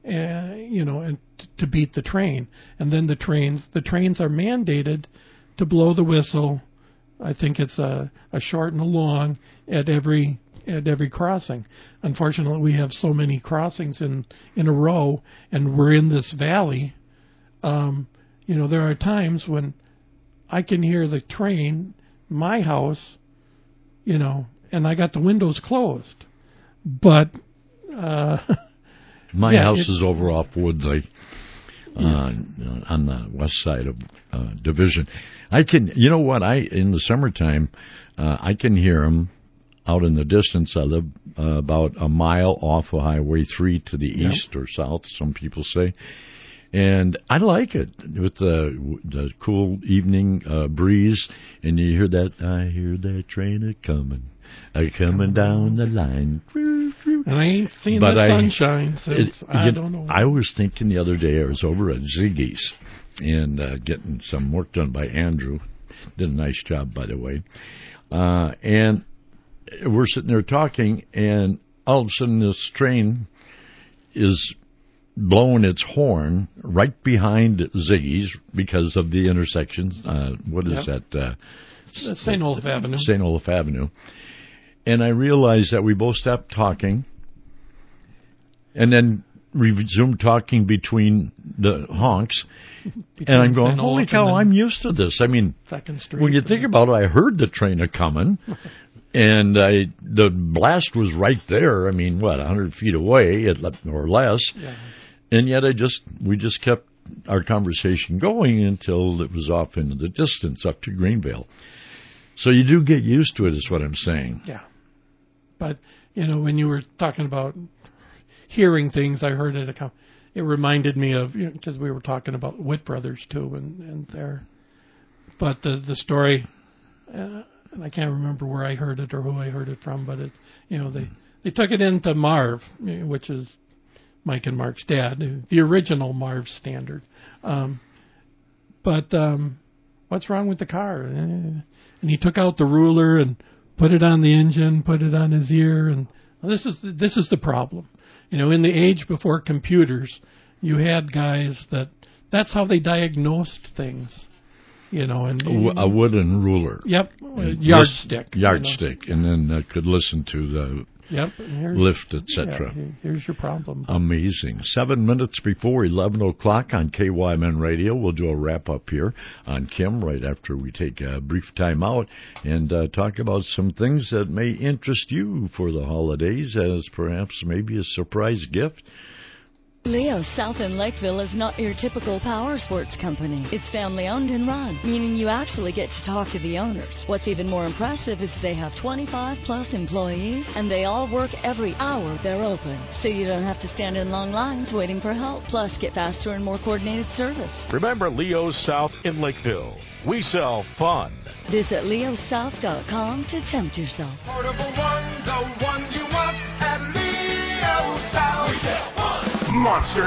and to beat the train. And then the trains are mandated to blow the whistle. I think it's a short and a long at every crossing. Unfortunately, we have so many crossings in a row, and we're in this valley. There are times when I can hear the train, my house, and I got the windows closed. But my house is over off Woodley. on the west side of Division. I can, you know what? In the summertime, I can hear them out in the distance. I live about a mile off of Highway 3 to the east or south, some people say. And I like it with the cool evening breeze, and you hear that. I hear that train coming down the line. And I ain't seen the sunshine since I don't know. I was thinking the other day I was over at Ziggy's and getting some work done by Andrew. Did a nice job, by the way. And we're sitting there talking, and all of a sudden this train is blowing its horn right behind Ziggy's because of the intersections. What is that? St. Olaf Avenue. St. Olaf Avenue. And I realized that we both stopped talking and then resumed talking between the honks. And I'm going, holy cow, I'm used to this. I mean, when you think about it, I heard the train a-coming. And the blast was right there. I mean, 100 feet away or less. Yeah. And yet we just kept our conversation going until it was off into the distance up to Greenvale. So you do get used to it, is what I'm saying. Yeah. But, when you were talking about hearing things, I heard it. It reminded me of, because we were talking about Witt Brothers, too, and there. But the story, and I can't remember where I heard it or who I heard it from, but they took it into Marv, which is Mike and Mark's dad, the original Marv Standard. But what's wrong with the car? And he took out the ruler and put it on the engine, put it on his ear, and this is the problem. In the age before computers, you had guys that's how they diagnosed things. And a wooden ruler. Yep, yardstick. Yardstick, and then could listen to the lift, etc. Yeah, here's your problem. Amazing. 7 minutes before 11 o'clock on KYMN Radio. We'll do a wrap-up here on Kim right after we take a brief time out and talk about some things that may interest you for the holidays as perhaps maybe a surprise gift. Leo South in Lakeville is not your typical power sports company. It's family owned and run, meaning you actually get to talk to the owners. What's even more impressive is they have 25 plus employees and they all work every hour they're open. So you don't have to stand in long lines waiting for help. Plus get faster and more coordinated service. Remember Leo South in Lakeville. We sell fun. Visit leosouth.com to tempt yourself. Portable one, the one you want at Leo South. We sell fun. Monster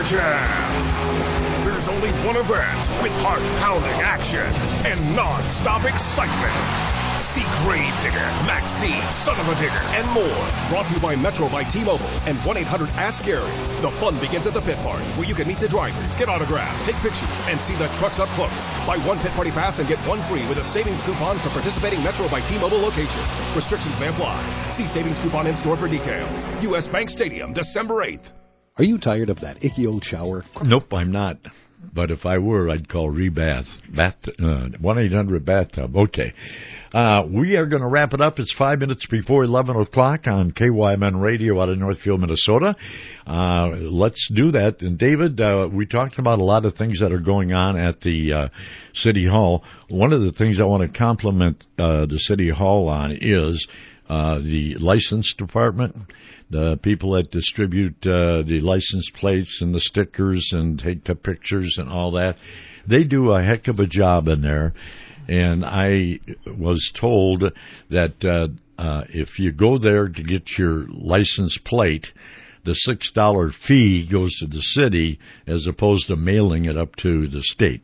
Jam. There's only one event with heart-pounding action and non-stop excitement. See Gravedigger, Max D, Son of a Digger, and more. Brought to you by Metro by T-Mobile and 1-800-ASK-GARY. The fun begins at the Pit Party, where you can meet the drivers, get autographs, take pictures, and see the trucks up close. Buy one Pit Party pass and get one free with a savings coupon for participating Metro by T-Mobile locations. Restrictions may apply. See savings coupon in store for details. U.S. Bank Stadium, December 8th. Are you tired of that icky old shower? Nope, I'm not. But if I were, I'd call Rebath. 1-800-BATHTUB. Okay. We are going to wrap it up. It's 5 minutes before 11 o'clock on KYMN Radio out of Northfield, Minnesota. Let's do that. And David, we talked about a lot of things that are going on at the City Hall. One of the things I want to compliment the City Hall on is the license department. The people that distribute the license plates and the stickers and take the pictures and all that, they do a heck of a job in there. And I was told that if you go there to get your license plate, the $6 fee goes to the city as opposed to mailing it up to the state.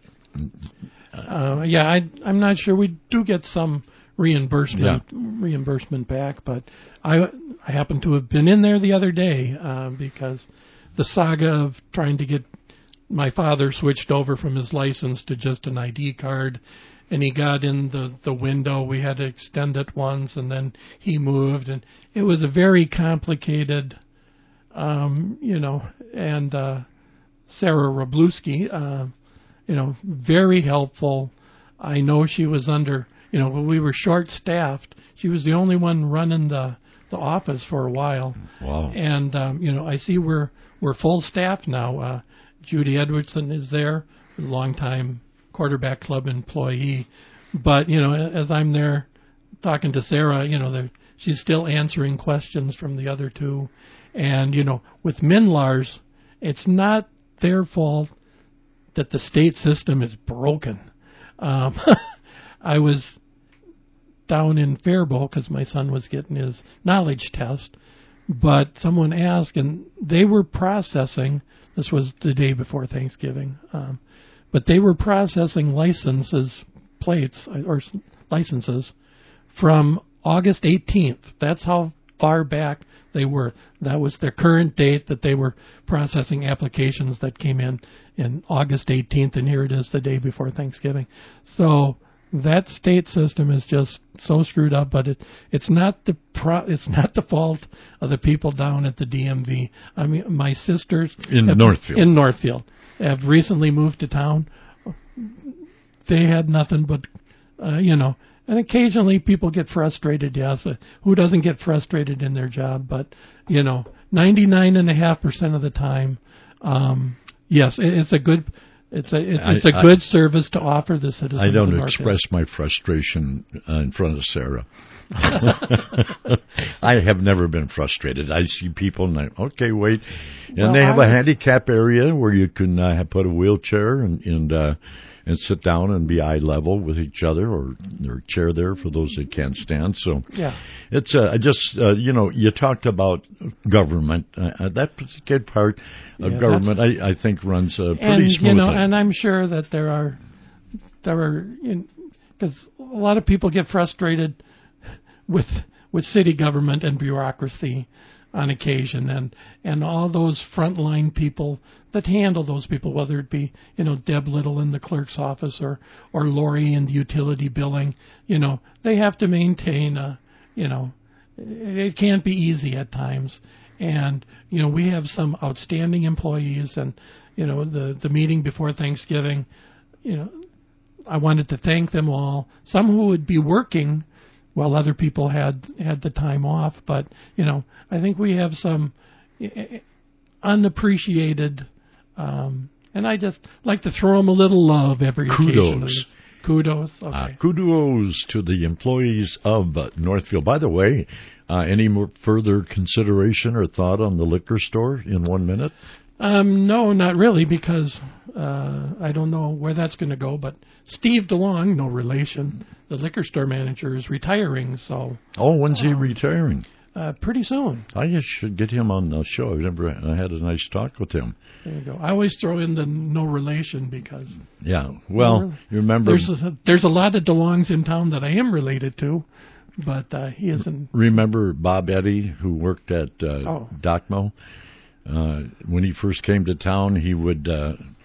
I'm not sure. We do get some reimbursement back, but I happen to have been in there the other day because the saga of trying to get my father switched over from his license to just an ID card, and he got in the window. We had to extend it once, and then he moved, and it was a very complicated, and Sarah Robluski, very helpful. I know she was under, when we were short-staffed, she was the only one running the office for a while. Wow. And I see we're full staff now. Judy Edwardson is there, a longtime quarterback club employee. But as I'm there talking to Sarah, she's still answering questions from the other two. And with Minlars, it's not their fault that the state system is broken. I was down in Faribault because my son was getting his knowledge test, but someone asked, and they were processing, this was the day before Thanksgiving, but they were processing plates or licenses from August 18th. That's how far back they were. That was their current date that they were processing applications that came in August 18th, and here it is the day before Thanksgiving. So that state system is just so screwed up, but it's not the fault of the people down at the DMV. I mean, my sisters in Northfield have recently moved to town. They had nothing but and occasionally people get frustrated. Yes, who doesn't get frustrated in their job? But 99.5% of the time, yes, it's a good. It's a good service to offer the citizens. I don't express my frustration in front of Sarah. I have never been frustrated. I see people and okay, wait, and they have a handicap area where you can put a wheelchair and sit down and be eye level with each other, or there's a chair there for those that can't stand. So yeah, it's you talked about government. That particular part of government, I think, runs pretty smoothly. And I'm sure that there are because a lot of people get frustrated with city government and bureaucracy on occasion, and all those frontline people that handle those people, whether it be Deb Little in the clerk's office or Lori in the utility billing, they have to maintain it can't be easy at times. And we have some outstanding employees, and the meeting before Thanksgiving, I wanted to thank them all. Some who would be working while other people had the time off. But, I think we have some unappreciated, and I just like to throw them a little love every occasion. Kudos. Okay. Kudos to the employees of Northfield. By the way, any more further consideration or thought on the liquor store in 1 minute? No, not really, because I don't know where that's going to go. But Steve DeLong, no relation, the liquor store manager, is retiring. So. Oh, when's he retiring? Pretty soon. I should get him on the show. I had a nice talk with him. There you go. I always throw in the no relation because. Yeah. Well, you remember. There's a lot of DeLongs in town that I am related to, but he isn't. Remember Bob Eddy, who worked at DOCMO? When he first came to town, he would